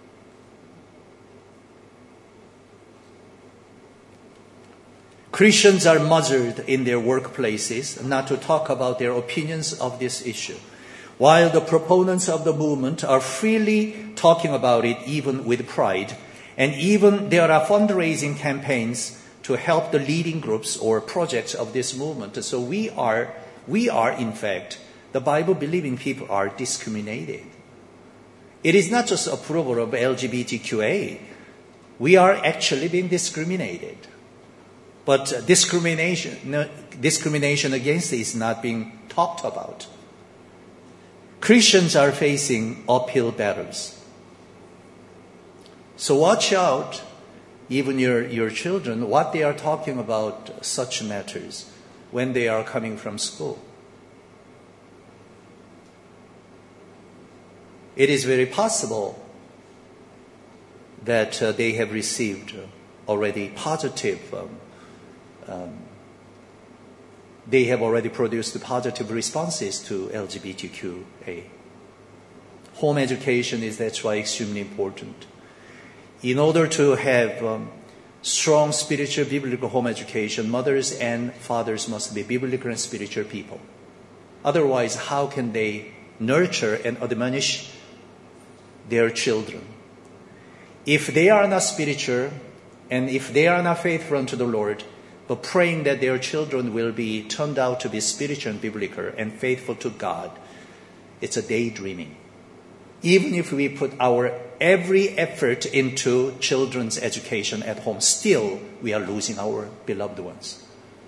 Christians are muzzled in their workplaces not to talk about their opinions of this issue, while the proponents of the movement are freely talking about it, even with pride. And even there are fundraising campaigns to help the leading groups or projects of this movement. So we are, we are in fact, the Bible-believing people are discriminated. It is not just approval of L G B T Q A. We are actually being discriminated. But discrimination discrimination against is not being talked about. Christians are facing uphill battles. So watch out, even your, your children, what they are talking about such matters when they are coming from school. It is very possible that uh, they have received already positive, um, um, they have already produced positive responses to L G B T Q A. Home education is, that's why, extremely important. In order to have um, strong spiritual biblical home education, mothers and fathers must be biblical and spiritual people. Otherwise, how can they nurture and admonish their children? If they are not spiritual and if they are not faithful unto the Lord, but praying that their children will be turned out to be spiritual and biblical and faithful to God, it's a daydreaming. Even if we put our every effort into children's education at home, still we are losing our beloved ones.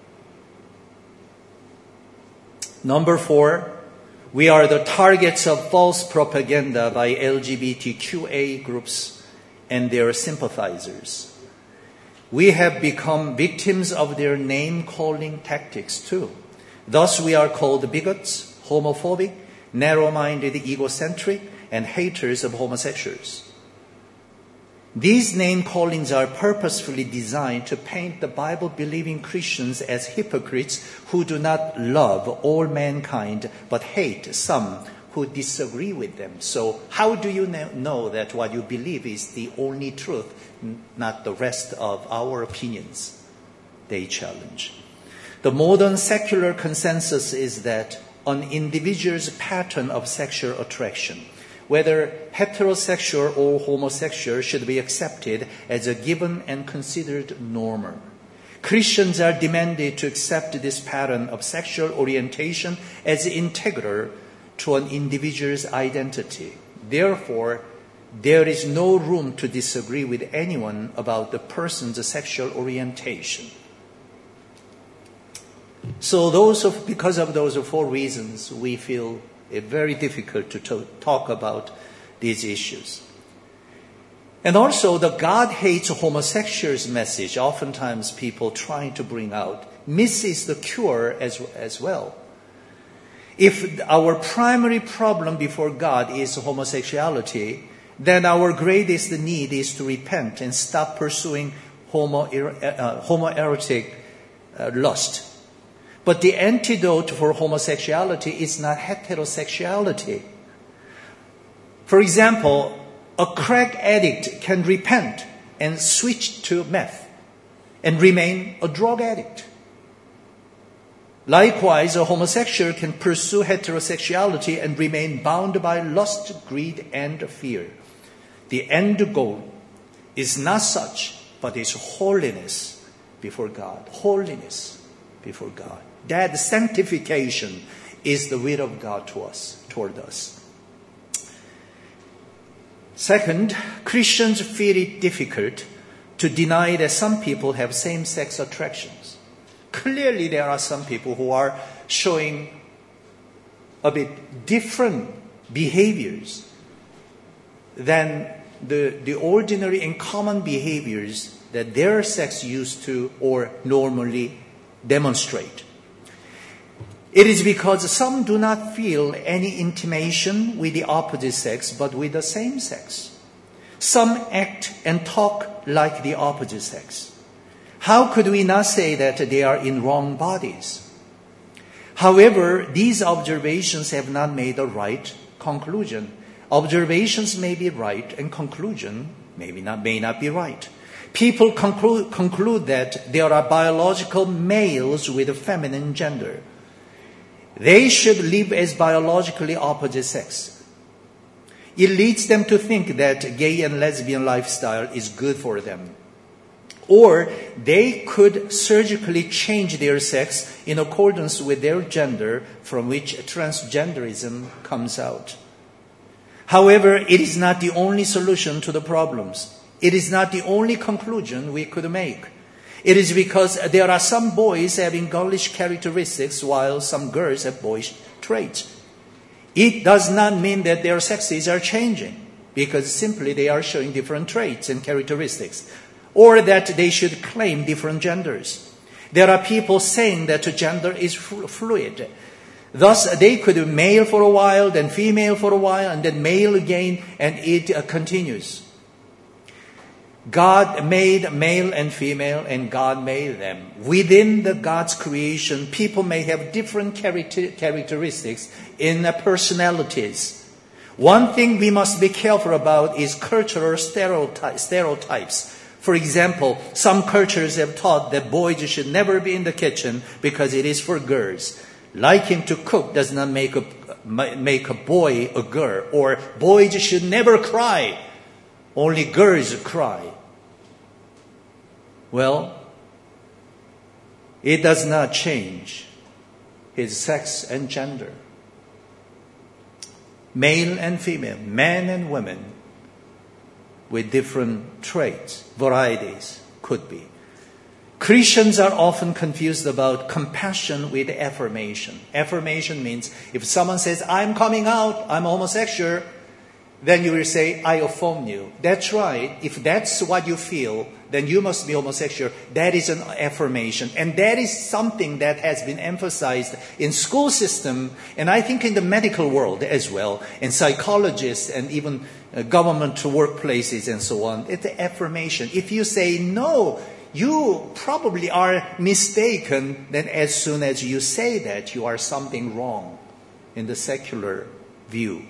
Number four, we are the targets of false propaganda by L G B T Q A groups and their sympathizers. We have become victims of their name-calling tactics too. Thus we are called bigots, homophobic, narrow-minded, egocentric, and haters of homosexuals. These name callings are purposefully designed to paint the Bible-believing Christians as hypocrites who do not love all mankind but hate some who disagree with them. So how do you know that what you believe is the only truth, not the rest of our opinions? They challenge. The modern secular consensus is that an individual's pattern of sexual attraction, whether heterosexual or homosexual, should be accepted as a given and considered normal. Christians are demanded to accept this pattern of sexual orientation as integral to an individual's identity. Therefore, there is no room to disagree with anyone about the person's sexual orientation. So those of, because of those four reasons, we feel it very difficult to to talk about these issues. And also, the God hates homosexuals message, oftentimes people trying to bring out, misses the cure as, as well. If our primary problem before God is homosexuality, then our greatest need is to repent and stop pursuing homo, uh, homoerotic uh, lust. But the antidote for homosexuality is not heterosexuality. For example, a crack addict can repent and switch to meth and remain a drug addict. Likewise, a homosexual can pursue heterosexuality and remain bound by lust, greed, and fear. The end goal is not such, but is holiness before God. Holiness before God. That sanctification is the will of God to us, toward us. Second, Christians feel it difficult to deny that some people have same-sex attractions. Clearly, there are some people who are showing a bit different behaviors than the, the ordinary and common behaviors that their sex used to or normally demonstrate. It is because some do not feel any intimation with the opposite sex, but with the same sex. Some act and talk like the opposite sex. How could we not say that they are in wrong bodies? However, these observations have not made a right conclusion. Observations may be right and conclusion maybe not, may not be right. People conclude, conclude that there are biological males with a feminine gender. They should live as biologically opposite sex. It leads them to think that gay and lesbian lifestyle is good for them. Or they could surgically change their sex in accordance with their gender, from which transgenderism comes out. However, it is not the only solution to the problems. It is not the only conclusion we could make. It is because there are some boys having girlish characteristics while some girls have boyish traits. It does not mean that their sexes are changing, because simply they are showing different traits and characteristics, or that they should claim different genders. There are people saying that gender is fluid. Thus, they could be male for a while, then female for a while, and then male again, and it uh, continues. God made male and female, and God made them. Within the God's creation, people may have different character- characteristics in uh, personalities. One thing we must be careful about is cultural stereoty- stereotypes. For example, some cultures have taught that boys should never be in the kitchen because it is for girls. Liking to cook does not make a, make a boy a girl. Or boys should never cry. Only girls cry. Well, it does not change his sex and gender. Male and female, men and women, with different traits, varieties, could be. Christians are often confused about compassion with affirmation. Affirmation means if someone says, I'm coming out, I'm homosexual, then you will say, I affirm you. That's right. If that's what you feel, then you must be homosexual. That is an affirmation. And that is something that has been emphasized in school system, and I think in the medical world as well, and psychologists and even uh, government workplaces and so on. It's an affirmation. If you say no, you probably are mistaken, then as soon as you say that, you are something wrong in the secular view.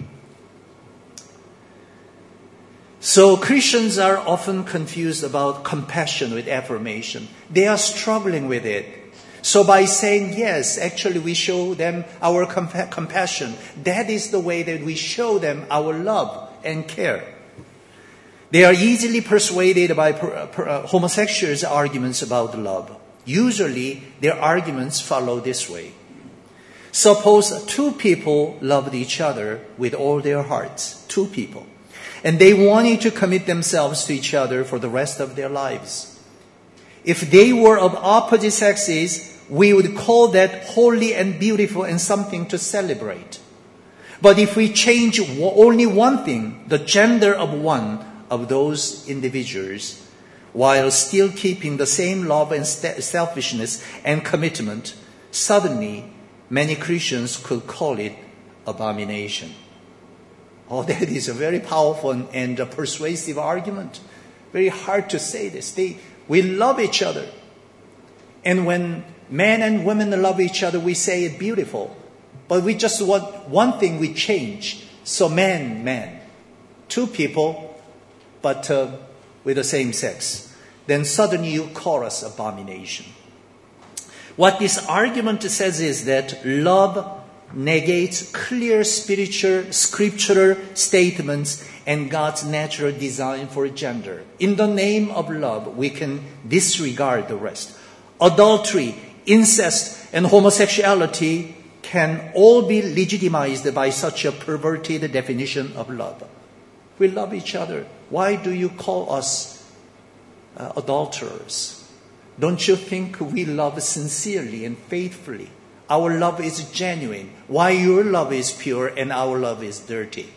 So Christians are often confused about compassion with affirmation. They are struggling with it. So by saying yes, actually we show them our compa- compassion. That is the way that we show them our love and care. They are easily persuaded by per, per, uh, homosexuals' arguments about love. Usually their arguments follow this way. Suppose two people loved each other with all their hearts. Two people. And they wanted to commit themselves to each other for the rest of their lives. If they were of opposite sexes, we would call that holy and beautiful and something to celebrate. But if we change only one thing, the gender of one of those individuals, while still keeping the same love and selfishness and commitment, suddenly many Christians could call it abomination. Oh, that is a very powerful and a persuasive argument. Very hard to say this. They, we love each other. And when men and women love each other, we say it's beautiful. But we just want one thing we change. So man, man. Two people, but uh, with the same sex. Then suddenly you call us abomination. What this argument says is that love negates clear spiritual, scriptural statements and God's natural design for gender. In the name of love, we can disregard the rest. Adultery, incest, and homosexuality can all be legitimized by such a perverted definition of love. We love each other. Why do you call us uh, adulterers? Don't you think we love sincerely and faithfully? Our love is genuine. Why your love is pure and our love is dirty?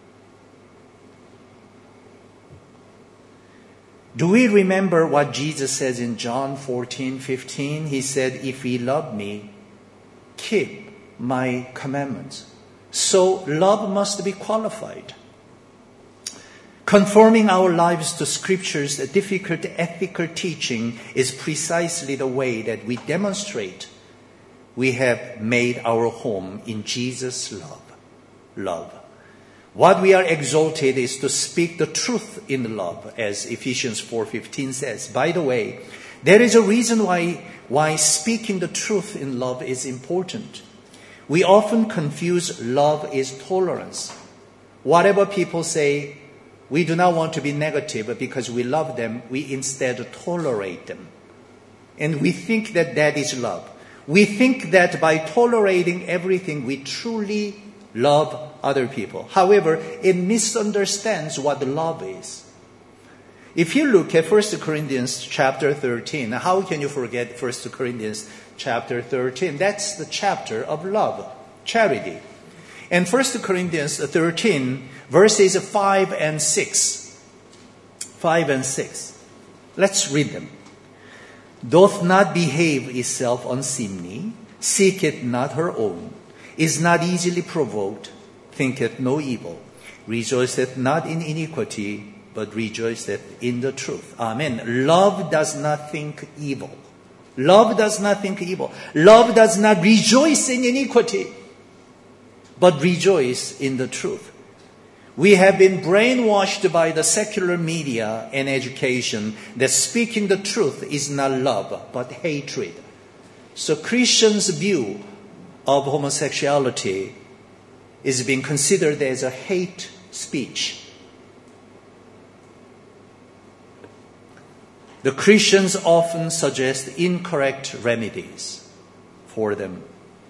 Do we remember what Jesus says in John fourteen fifteen? He said, if ye love me, keep my commandments. So love must be qualified. Conforming our lives to Scripture's difficult ethical teaching is precisely the way that we demonstrate we have made our home in Jesus' love. Love. What we are exalted is to speak the truth in love, as Ephesians four fifteen says. By the way, there is a reason why, why speaking the truth in love is important. We often confuse love is tolerance. Whatever people say, we do not want to be negative, but because we love them, we instead tolerate them. And we think that that is love. We think that by tolerating everything, we truly love other people. However, it misunderstands what love is. If you look at First Corinthians chapter thirteen, how can you forget First Corinthians chapter thirteen? That's the chapter of love, charity. And First Corinthians thirteen, verses five and six. five and six. Let's read them. Doth not behave itself unseemly, seeketh not her own, is not easily provoked, thinketh no evil, rejoiceth not in iniquity, but rejoiceth in the truth. Amen. Love does not think evil. Love does not think evil. Love does not rejoice in iniquity, but rejoice in the truth. We have been brainwashed by the secular media and education that speaking the truth is not love, but hatred. So Christians' view of homosexuality is being considered as a hate speech. The Christians often suggest incorrect remedies for them.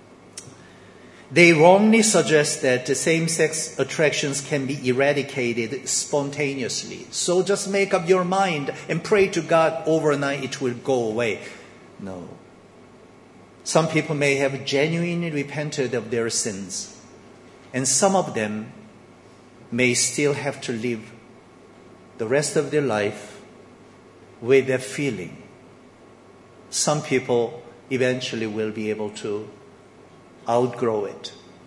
They wrongly suggest that same-sex attractions can be eradicated spontaneously. So just make up your mind and pray to God overnight, it will go away. No. Some people may have genuinely repented of their sins, and some of them may still have to live the rest of their life with that feeling. Some people eventually will be able to outgrow it.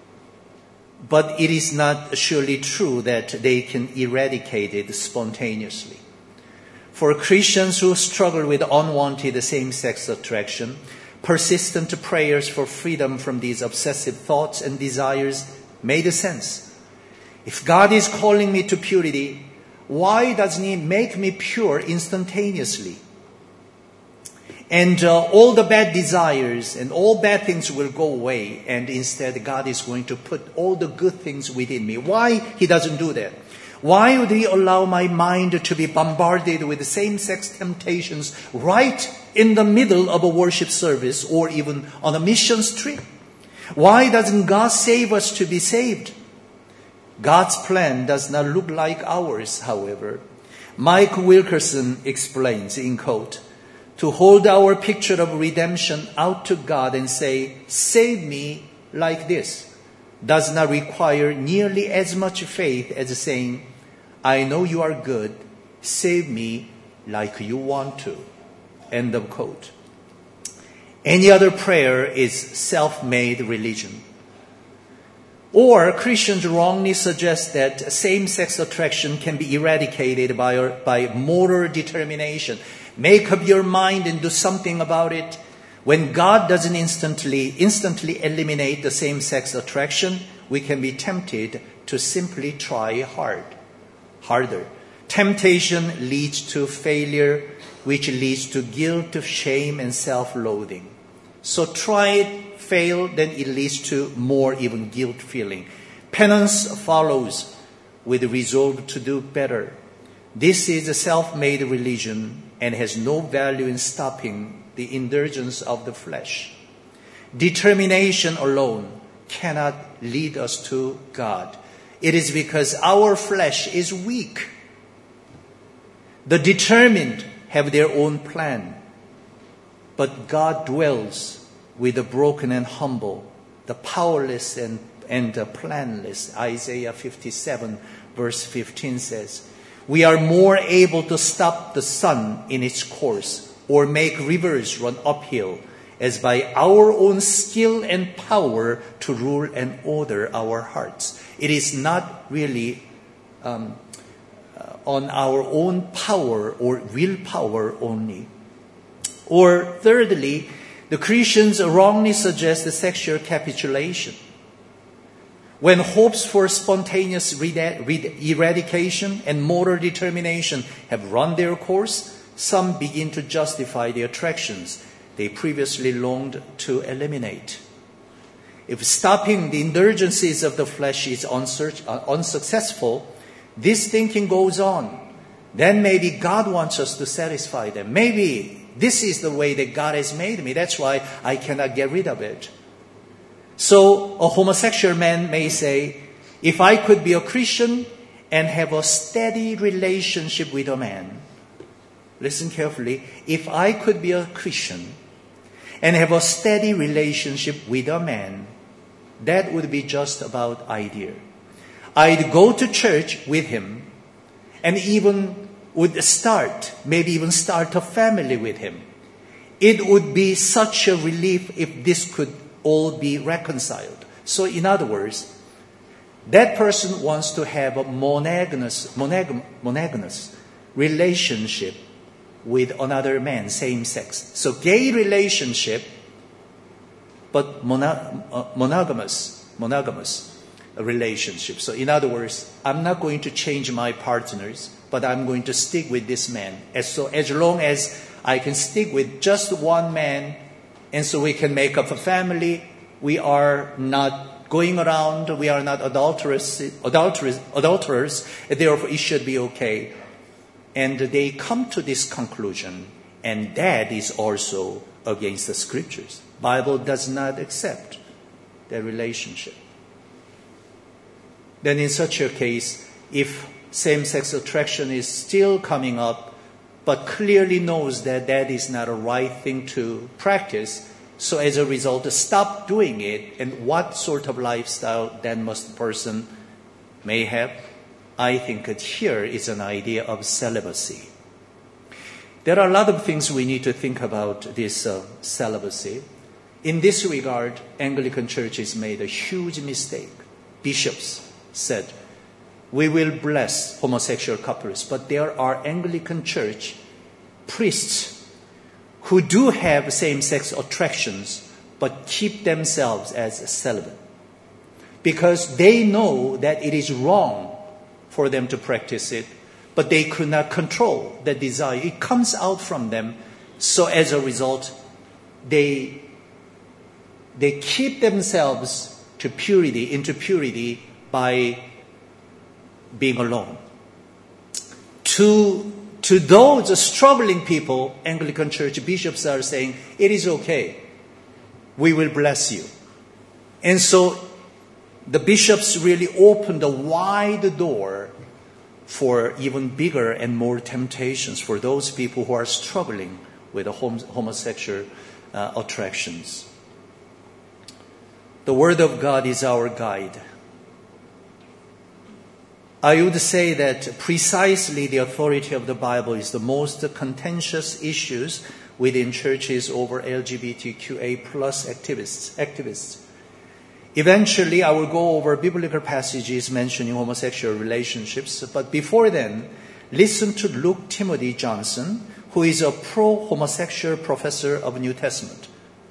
But it is not surely true that they can eradicate it spontaneously. For Christians who struggle with unwanted same-sex attraction, persistent prayers for freedom from these obsessive thoughts and desires made sense. If God is calling me to purity, why doesn't He make me pure instantaneously? And uh, all the bad desires and all bad things will go away, and instead God is going to put all the good things within me. Why He doesn't do that? Why would He allow my mind to be bombarded with same-sex temptations right in the middle of a worship service or even on a missions trip? Why doesn't God save us to be saved? God's plan does not look like ours, however. Mike Wilkerson explains, in quote, to hold our picture of redemption out to God and say, save me like this, does not require nearly as much faith as saying, I know you are good, save me like you want to. End of quote. Any other prayer is self-made religion. Or Christians wrongly suggest that same-sex attraction can be eradicated by, by moral determination. Make up your mind and do something about it. When God doesn't instantly, instantly eliminate the same-sex attraction, we can be tempted to simply try hard, harder. Temptation leads to failure, which leads to guilt, shame, and self-loathing. So try it, fail, then it leads to more even guilt feeling. Penance follows with resolve to do better. This is a self-made religion and has no value in stopping the indulgence of the flesh. Determination alone cannot lead us to God. It is because our flesh is weak. The determined have their own plan, but God dwells with the broken and humble, the powerless and, and the planless. Isaiah fifty-seven verse fifteen says, we are more able to stop the sun in its course or make rivers run uphill as by our own skill and power to rule and order our hearts. It is not really um, uh, on our own power or willpower only. Or thirdly, the Christians wrongly suggest the sexual capitulation. When hopes for spontaneous eradication and moral determination have run their course, some begin to justify the attractions they previously longed to eliminate. If stopping the indulgences of the flesh is unsuccessful, this thinking goes on. Then maybe God wants us to satisfy them. Maybe this is the way that God has made me. That's why I cannot get rid of it. So a homosexual man may say, if I could be a Christian and have a steady relationship with a man, listen carefully, if I could be a Christian and have a steady relationship with a man, that would be just about ideal. I'd go to church with him and even would start, maybe even start a family with him. It would be such a relief if this could all be reconciled. So in other words, that person wants to have a monogamous, monogam, monogamous relationship with another man, same sex. So gay relationship, but mono, uh, monogamous, monogamous relationship. So in other words, I'm not going to change my partners, but I'm going to stick with this man. As so as long as I can stick with just one man, and so we can make up a family, we are not going around, we are not adulterous, adulterers, adulterers, therefore it should be okay. And they come to this conclusion, and that is also against the scriptures. Bible does not accept that relationship. Then in such a case, if same-sex attraction is still coming up, but clearly knows that that is not a right thing to practice, so as a result, stop doing it, and what sort of lifestyle then must the person may have? I think that here is an idea of celibacy. There are a lot of things we need to think about this uh, celibacy. In this regard, Anglican Church has made a huge mistake. Bishops said, we will bless homosexual couples, but there are Anglican Church priests who do have same-sex attractions, but keep themselves as celibate. Because they know that it is wrong for them to practice it, but they could not control that desire. It comes out from them. So as a result, they, they keep themselves to purity, into purity by being alone. To, to those struggling people, Anglican Church bishops are saying, it is okay. We will bless you. And so the bishops really opened a wide door for even bigger and more temptations for those people who are struggling with the homosexual uh, attractions. The Word of God is our guide. I would say that precisely the authority of the Bible is the most contentious issues within churches over L G B T Q A plus activists. activists. Eventually, I will go over biblical passages mentioning homosexual relationships. But before then, listen to Luke Timothy Johnson, who is a pro-homosexual professor of New Testament.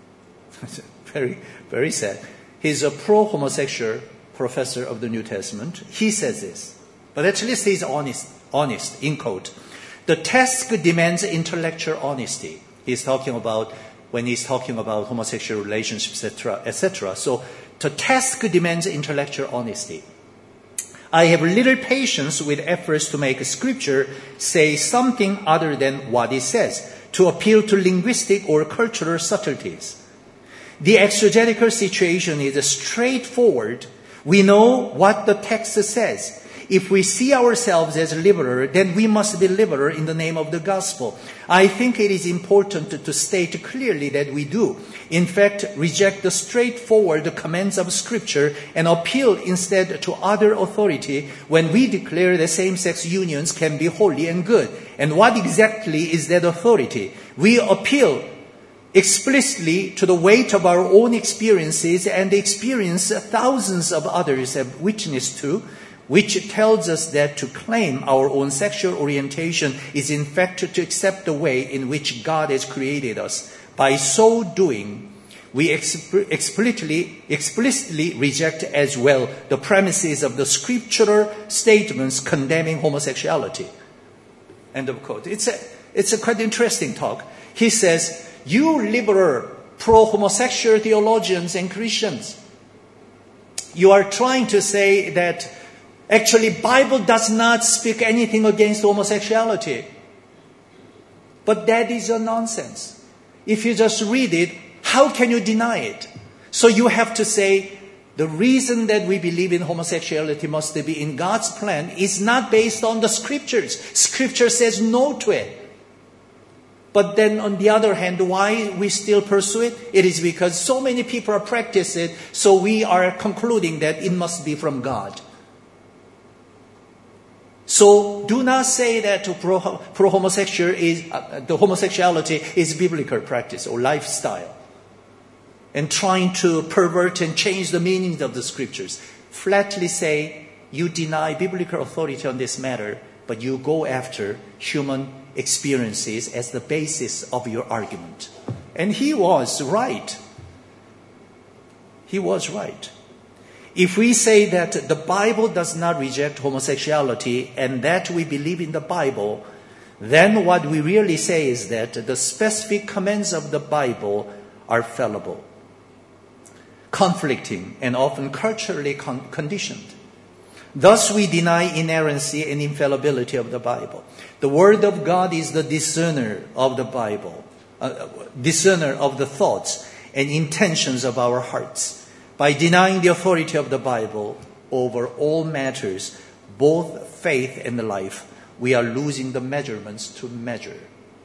very, very sad. He's a pro-homosexual professor of the New Testament. He says this, but at least he's honest, honest, in quote. The task demands intellectual honesty. He's talking about, when he's talking about homosexual relationships, et cetera, et cetera. So, the task demands intellectual honesty. I have little patience with efforts to make Scripture say something other than what it says, to appeal to linguistic or cultural subtleties. The exegetical situation is straightforward. We know what the text says. If we see ourselves as liberal, then we must be liberal in the name of the gospel. I think it is important to, to state clearly that we do, in fact, reject the straightforward commands of Scripture and appeal instead to other authority when we declare that same-sex unions can be holy and good. And what exactly is that authority? We appeal explicitly to the weight of our own experiences and the experience thousands of others have witnessed to, which tells us that to claim our own sexual orientation is in fact to accept the way in which God has created us. By so doing, we exp- explicitly, explicitly reject as well the premises of the scriptural statements condemning homosexuality. End of quote. It's a, it's a quite interesting talk. He says, you liberal, pro-homosexual theologians and Christians, you are trying to say that actually, Bible does not speak anything against homosexuality. But that is a nonsense. If you just read it, how can you deny it? So you have to say, the reason that we believe in homosexuality must be in God's plan is not based on the Scriptures. Scripture says no to it. But then on the other hand, why we still pursue it? It is because so many people are practicing it, so we are concluding that it must be from God. So do not say that pro, pro homosexual is uh, the homosexuality is biblical practice or lifestyle, and trying to pervert and change the meanings of the scriptures. Flatly say you deny biblical authority on this matter, but you go after human experiences as the basis of your argument. And he was right. He was right. If we say that the Bible does not reject homosexuality and that we believe in the Bible, then what we really say is that the specific commands of the Bible are fallible, conflicting, and often culturally con- conditioned. Thus, we deny inerrancy and infallibility of the Bible. The Word of God is the discerner of the Bible, uh, discerner of the thoughts and intentions of our hearts. By denying the authority of the Bible over all matters, both faith and life, we are losing the measurements to measure.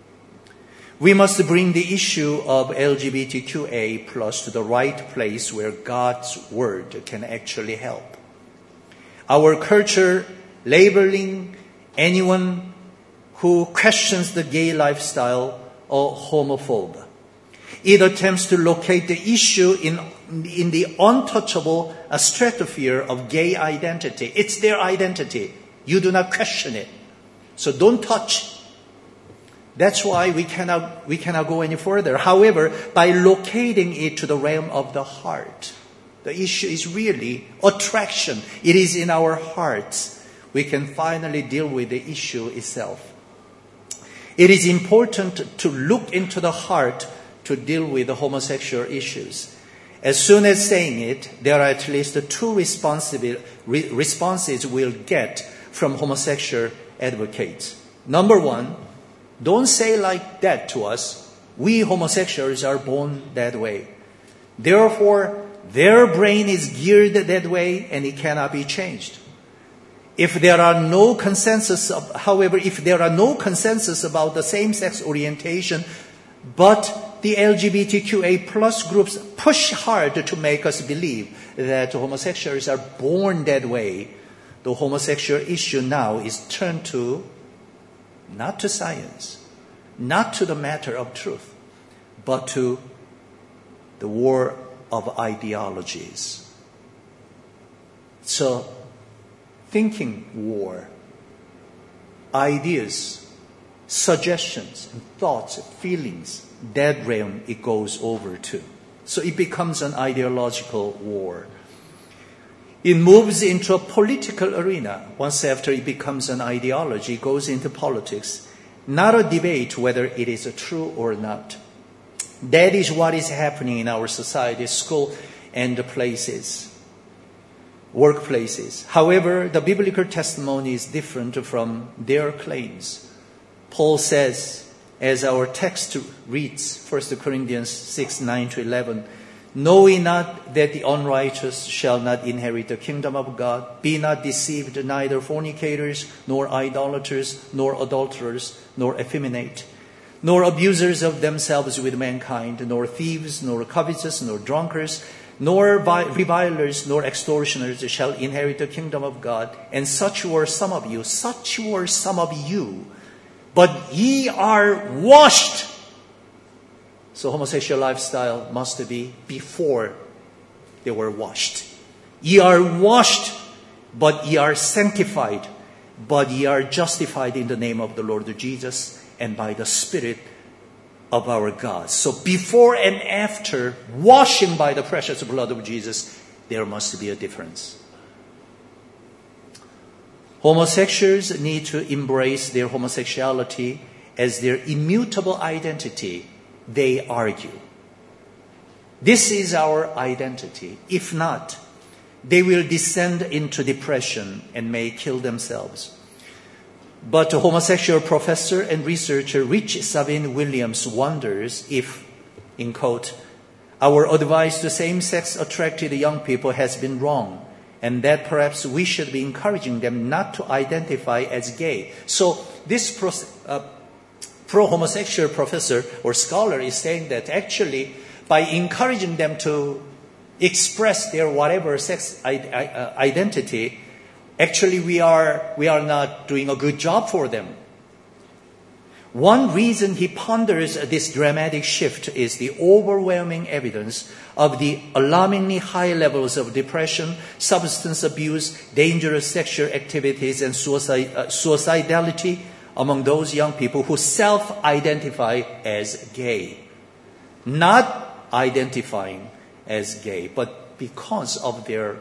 We must bring the issue of L G B T Q A plus to the right place where God's Word can actually help. Our culture labeling anyone who questions the gay lifestyle or homophobe. It attempts to locate the issue in, in the untouchable stratosphere of gay identity. It's their identity. You do not question it. So don't touch. That's why we cannot, we cannot go any further. However, by locating it to the realm of the heart, the issue is really attraction. It is in our hearts. We can finally deal with the issue itself. It is important to look into the heart to deal with the homosexual issues. As soon as saying it, there are at least two responsible re- responses we'll get from homosexual advocates. Number one, don't say like that to us. We homosexuals are born that way. Therefore, their brain is geared that way and it cannot be changed. If there are no consensus, of, however, if there are no consensus about the same-sex orientation, but the L G B T Q A plus groups push hard to make us believe that homosexuals are born that way, the homosexual issue now is turned to, not to science, not to the matter of truth, but to the war of ideologies. So, thinking war, ideas, suggestions, and thoughts, feelings, that realm it goes over to. So it becomes an ideological war. It moves into a political arena. Once after it becomes an ideology, it goes into politics. Not a debate whether it is true or not. That is what is happening in our society, school and the places, workplaces. However, the biblical testimony is different from their claims. Paul says, as our text reads, First Corinthians six, nine to eleven, know ye not that the unrighteous shall not inherit the kingdom of God? Be not deceived, neither fornicators, nor idolaters, nor adulterers, nor effeminate, nor abusers of themselves with mankind, nor thieves, nor covetous, nor drunkards, nor revilers, nor extortioners shall inherit the kingdom of God. And such were some of you, such were some of you. But ye are washed. So homosexual lifestyle must be before they were washed. Ye are washed, but ye are sanctified, but ye are justified in the name of the Lord Jesus and by the Spirit of our God. So before and after washing by the precious blood of Jesus, there must be a difference. Homosexuals need to embrace their homosexuality as their immutable identity, they argue. This is our identity. If not, they will descend into depression and may kill themselves. But a homosexual professor and researcher Rich Sabine Williams wonders if, in quote, our advice to same-sex attracted young people has been wrong, and that perhaps we should be encouraging them not to identify as gay. So this uh, pro-homosexual professor or scholar is saying that actually by encouraging them to express their whatever sex identity, actually we are, we are not doing a good job for them. One reason he ponders this dramatic shift is the overwhelming evidence of the alarmingly high levels of depression, substance abuse, dangerous sexual activities, and suicide, uh, suicidality among those young people who self-identify as gay. Not identifying as gay, but because of their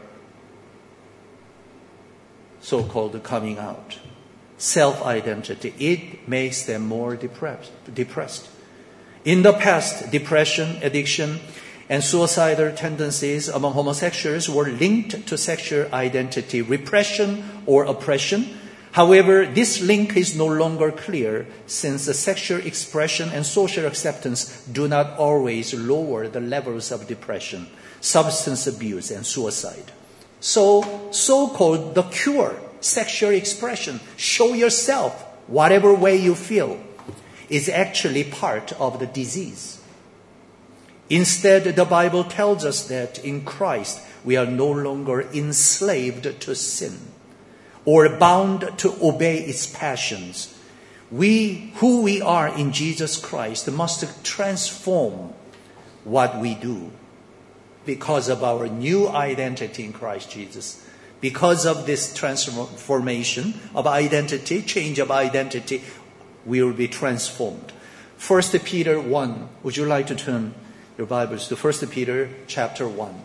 so-called coming out. Self-identity, it makes them more depressed. depressed. In the past, depression, addiction, and suicidal tendencies among homosexuals were linked to sexual identity repression or oppression. However, this link is no longer clear since the sexual expression and social acceptance do not always lower the levels of depression, substance abuse, and suicide. So, so-called the cure, sexual expression, show yourself whatever way you feel, is actually part of the disease. Instead, the Bible tells us that in Christ we are no longer enslaved to sin or bound to obey its passions. We, who we are in Jesus Christ, must transform what we do because of our new identity in Christ Jesus. Because of this transformation of identity, change of identity, we will be transformed. First Peter one. Would you like to turn your Bibles to First Peter chapter one,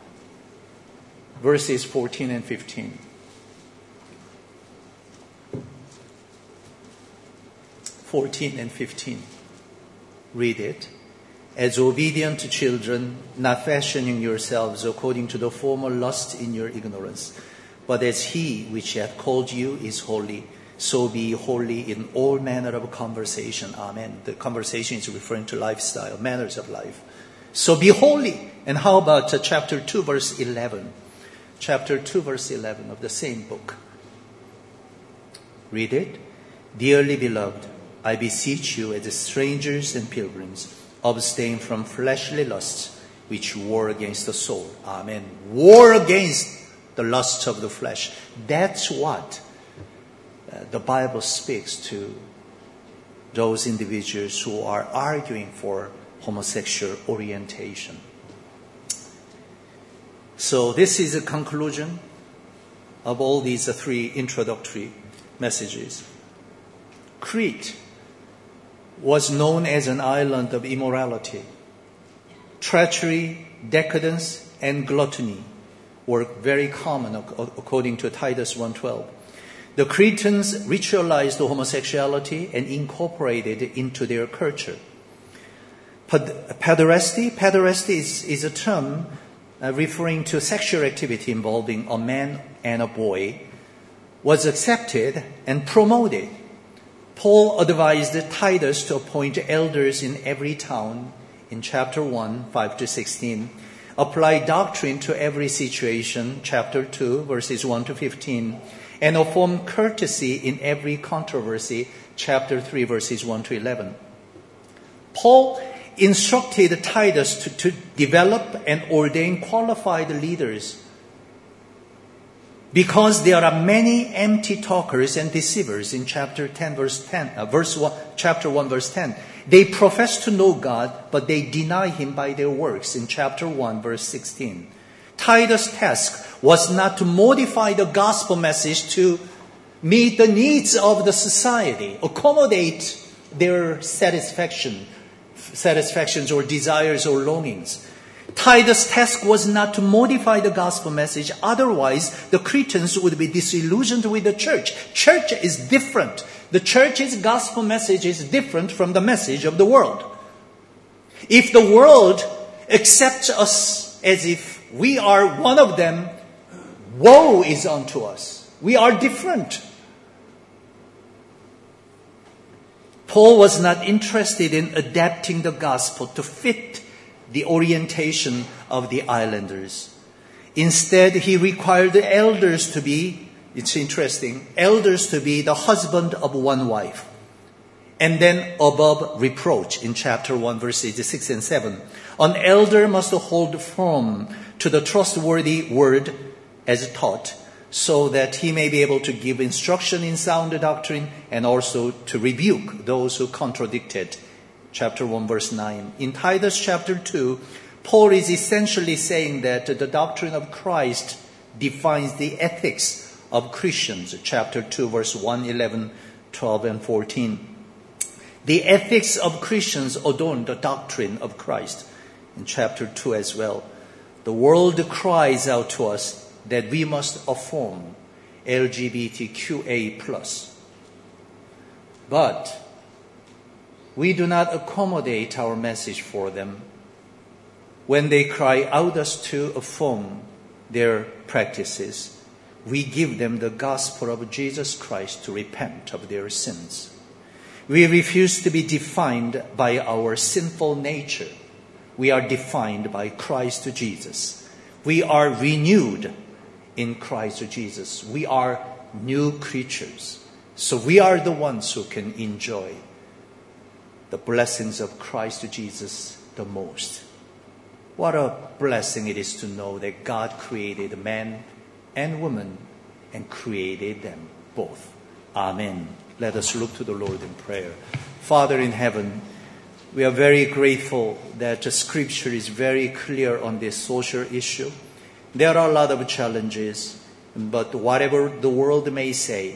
verses fourteen and fifteen. fourteen and fifteen. Read it. As obedient children, not fashioning yourselves according to the former lust in your ignorance, but as he which hath called you is holy, so be holy in all manner of conversation. Amen. The conversation is referring to lifestyle, manners of life. So be holy. And how about uh, chapter two, verse eleven? Chapter two, verse eleven of the same book. Read it. Dearly beloved, I beseech you as strangers and pilgrims, abstain from fleshly lusts which war against the soul. Amen. War against the lusts of the flesh. That's what uh, the Bible speaks to those individuals who are arguing for homosexual orientation. So this is a conclusion of all these uh, three introductory messages. Crete was known as an island of immorality. Treachery, decadence, and gluttony were very common according to Titus one twelve. The Cretans ritualized homosexuality and incorporated it into their culture. Pederasty, pederasty is, is a term uh, referring to sexual activity involving a man and a boy, was accepted and promoted. Paul advised Titus to appoint elders in every town in chapter one, five to sixteen. Apply doctrine to every situation, chapter two, verses one to fifteen. And affirm courtesy in every controversy, chapter three, verses one to eleven. Paul instructed Titus to, to develop and ordain qualified leaders because there are many empty talkers and deceivers in chapter ten, verse ten, uh, verse one, chapter one, verse ten. They profess to know God, but they deny Him by their works in chapter one, verse sixteen. Titus' task was not to modify the gospel message to meet the needs of the society, accommodate their satisfaction, satisfactions or desires or longings. Titus' task was not to modify the gospel message. Otherwise, the Cretans would be disillusioned with the church. Church is different. The church's gospel message is different from the message of the world. If the world accepts us as if we are one of them, woe is unto us. We are different. Paul was not interested in adapting the gospel to fit the orientation of the islanders. Instead, he required the elders to be, it's interesting, elders to be the husband of one wife, And then above reproach in chapter one, verses six and seven. An elder must hold firm to the trustworthy word as taught, so that he may be able to give instruction in sound doctrine and also to rebuke those who contradict it. Chapter one, verse nine. In Titus chapter two, Paul is essentially saying that the doctrine of Christ defines the ethics of Christians. Chapter two, verse one, eleven, twelve, and fourteen. The ethics of Christians adorn the doctrine of Christ. In chapter two as well, the world cries out to us that we must affirm L G B T Q A plus. But we do not accommodate our message for them when they cry out us to affirm their practices. We give them the gospel of Jesus Christ to repent of their sins. We refuse to be defined by our sinful nature. We are defined by Christ Jesus. We are renewed in Christ Jesus. We are new creatures. So we are the ones who can enjoy the blessings of Christ Jesus the most. What a blessing it is to know that God created man and woman and created them both. Amen. Let us look to the Lord in prayer. Father in heaven, we are very grateful that the scripture is very clear on this social issue. There are a lot of challenges, but whatever the world may say,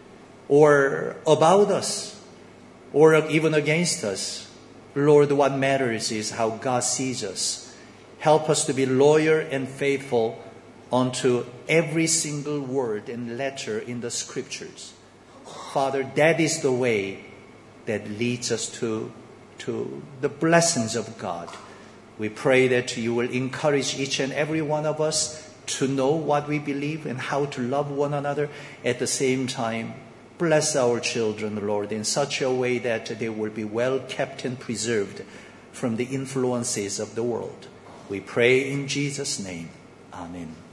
or about us, or even against us, Lord, what matters is how God sees us. Help us to be loyal and faithful unto every single word and letter in the scriptures. Father, that is the way that leads us to, to the blessings of God. We pray that you will encourage each and every one of us to know what we believe and how to love one another. At the same time, bless our children, Lord, in such a way that they will be well kept and preserved from the influences of the world. We pray in Jesus' name. Amen.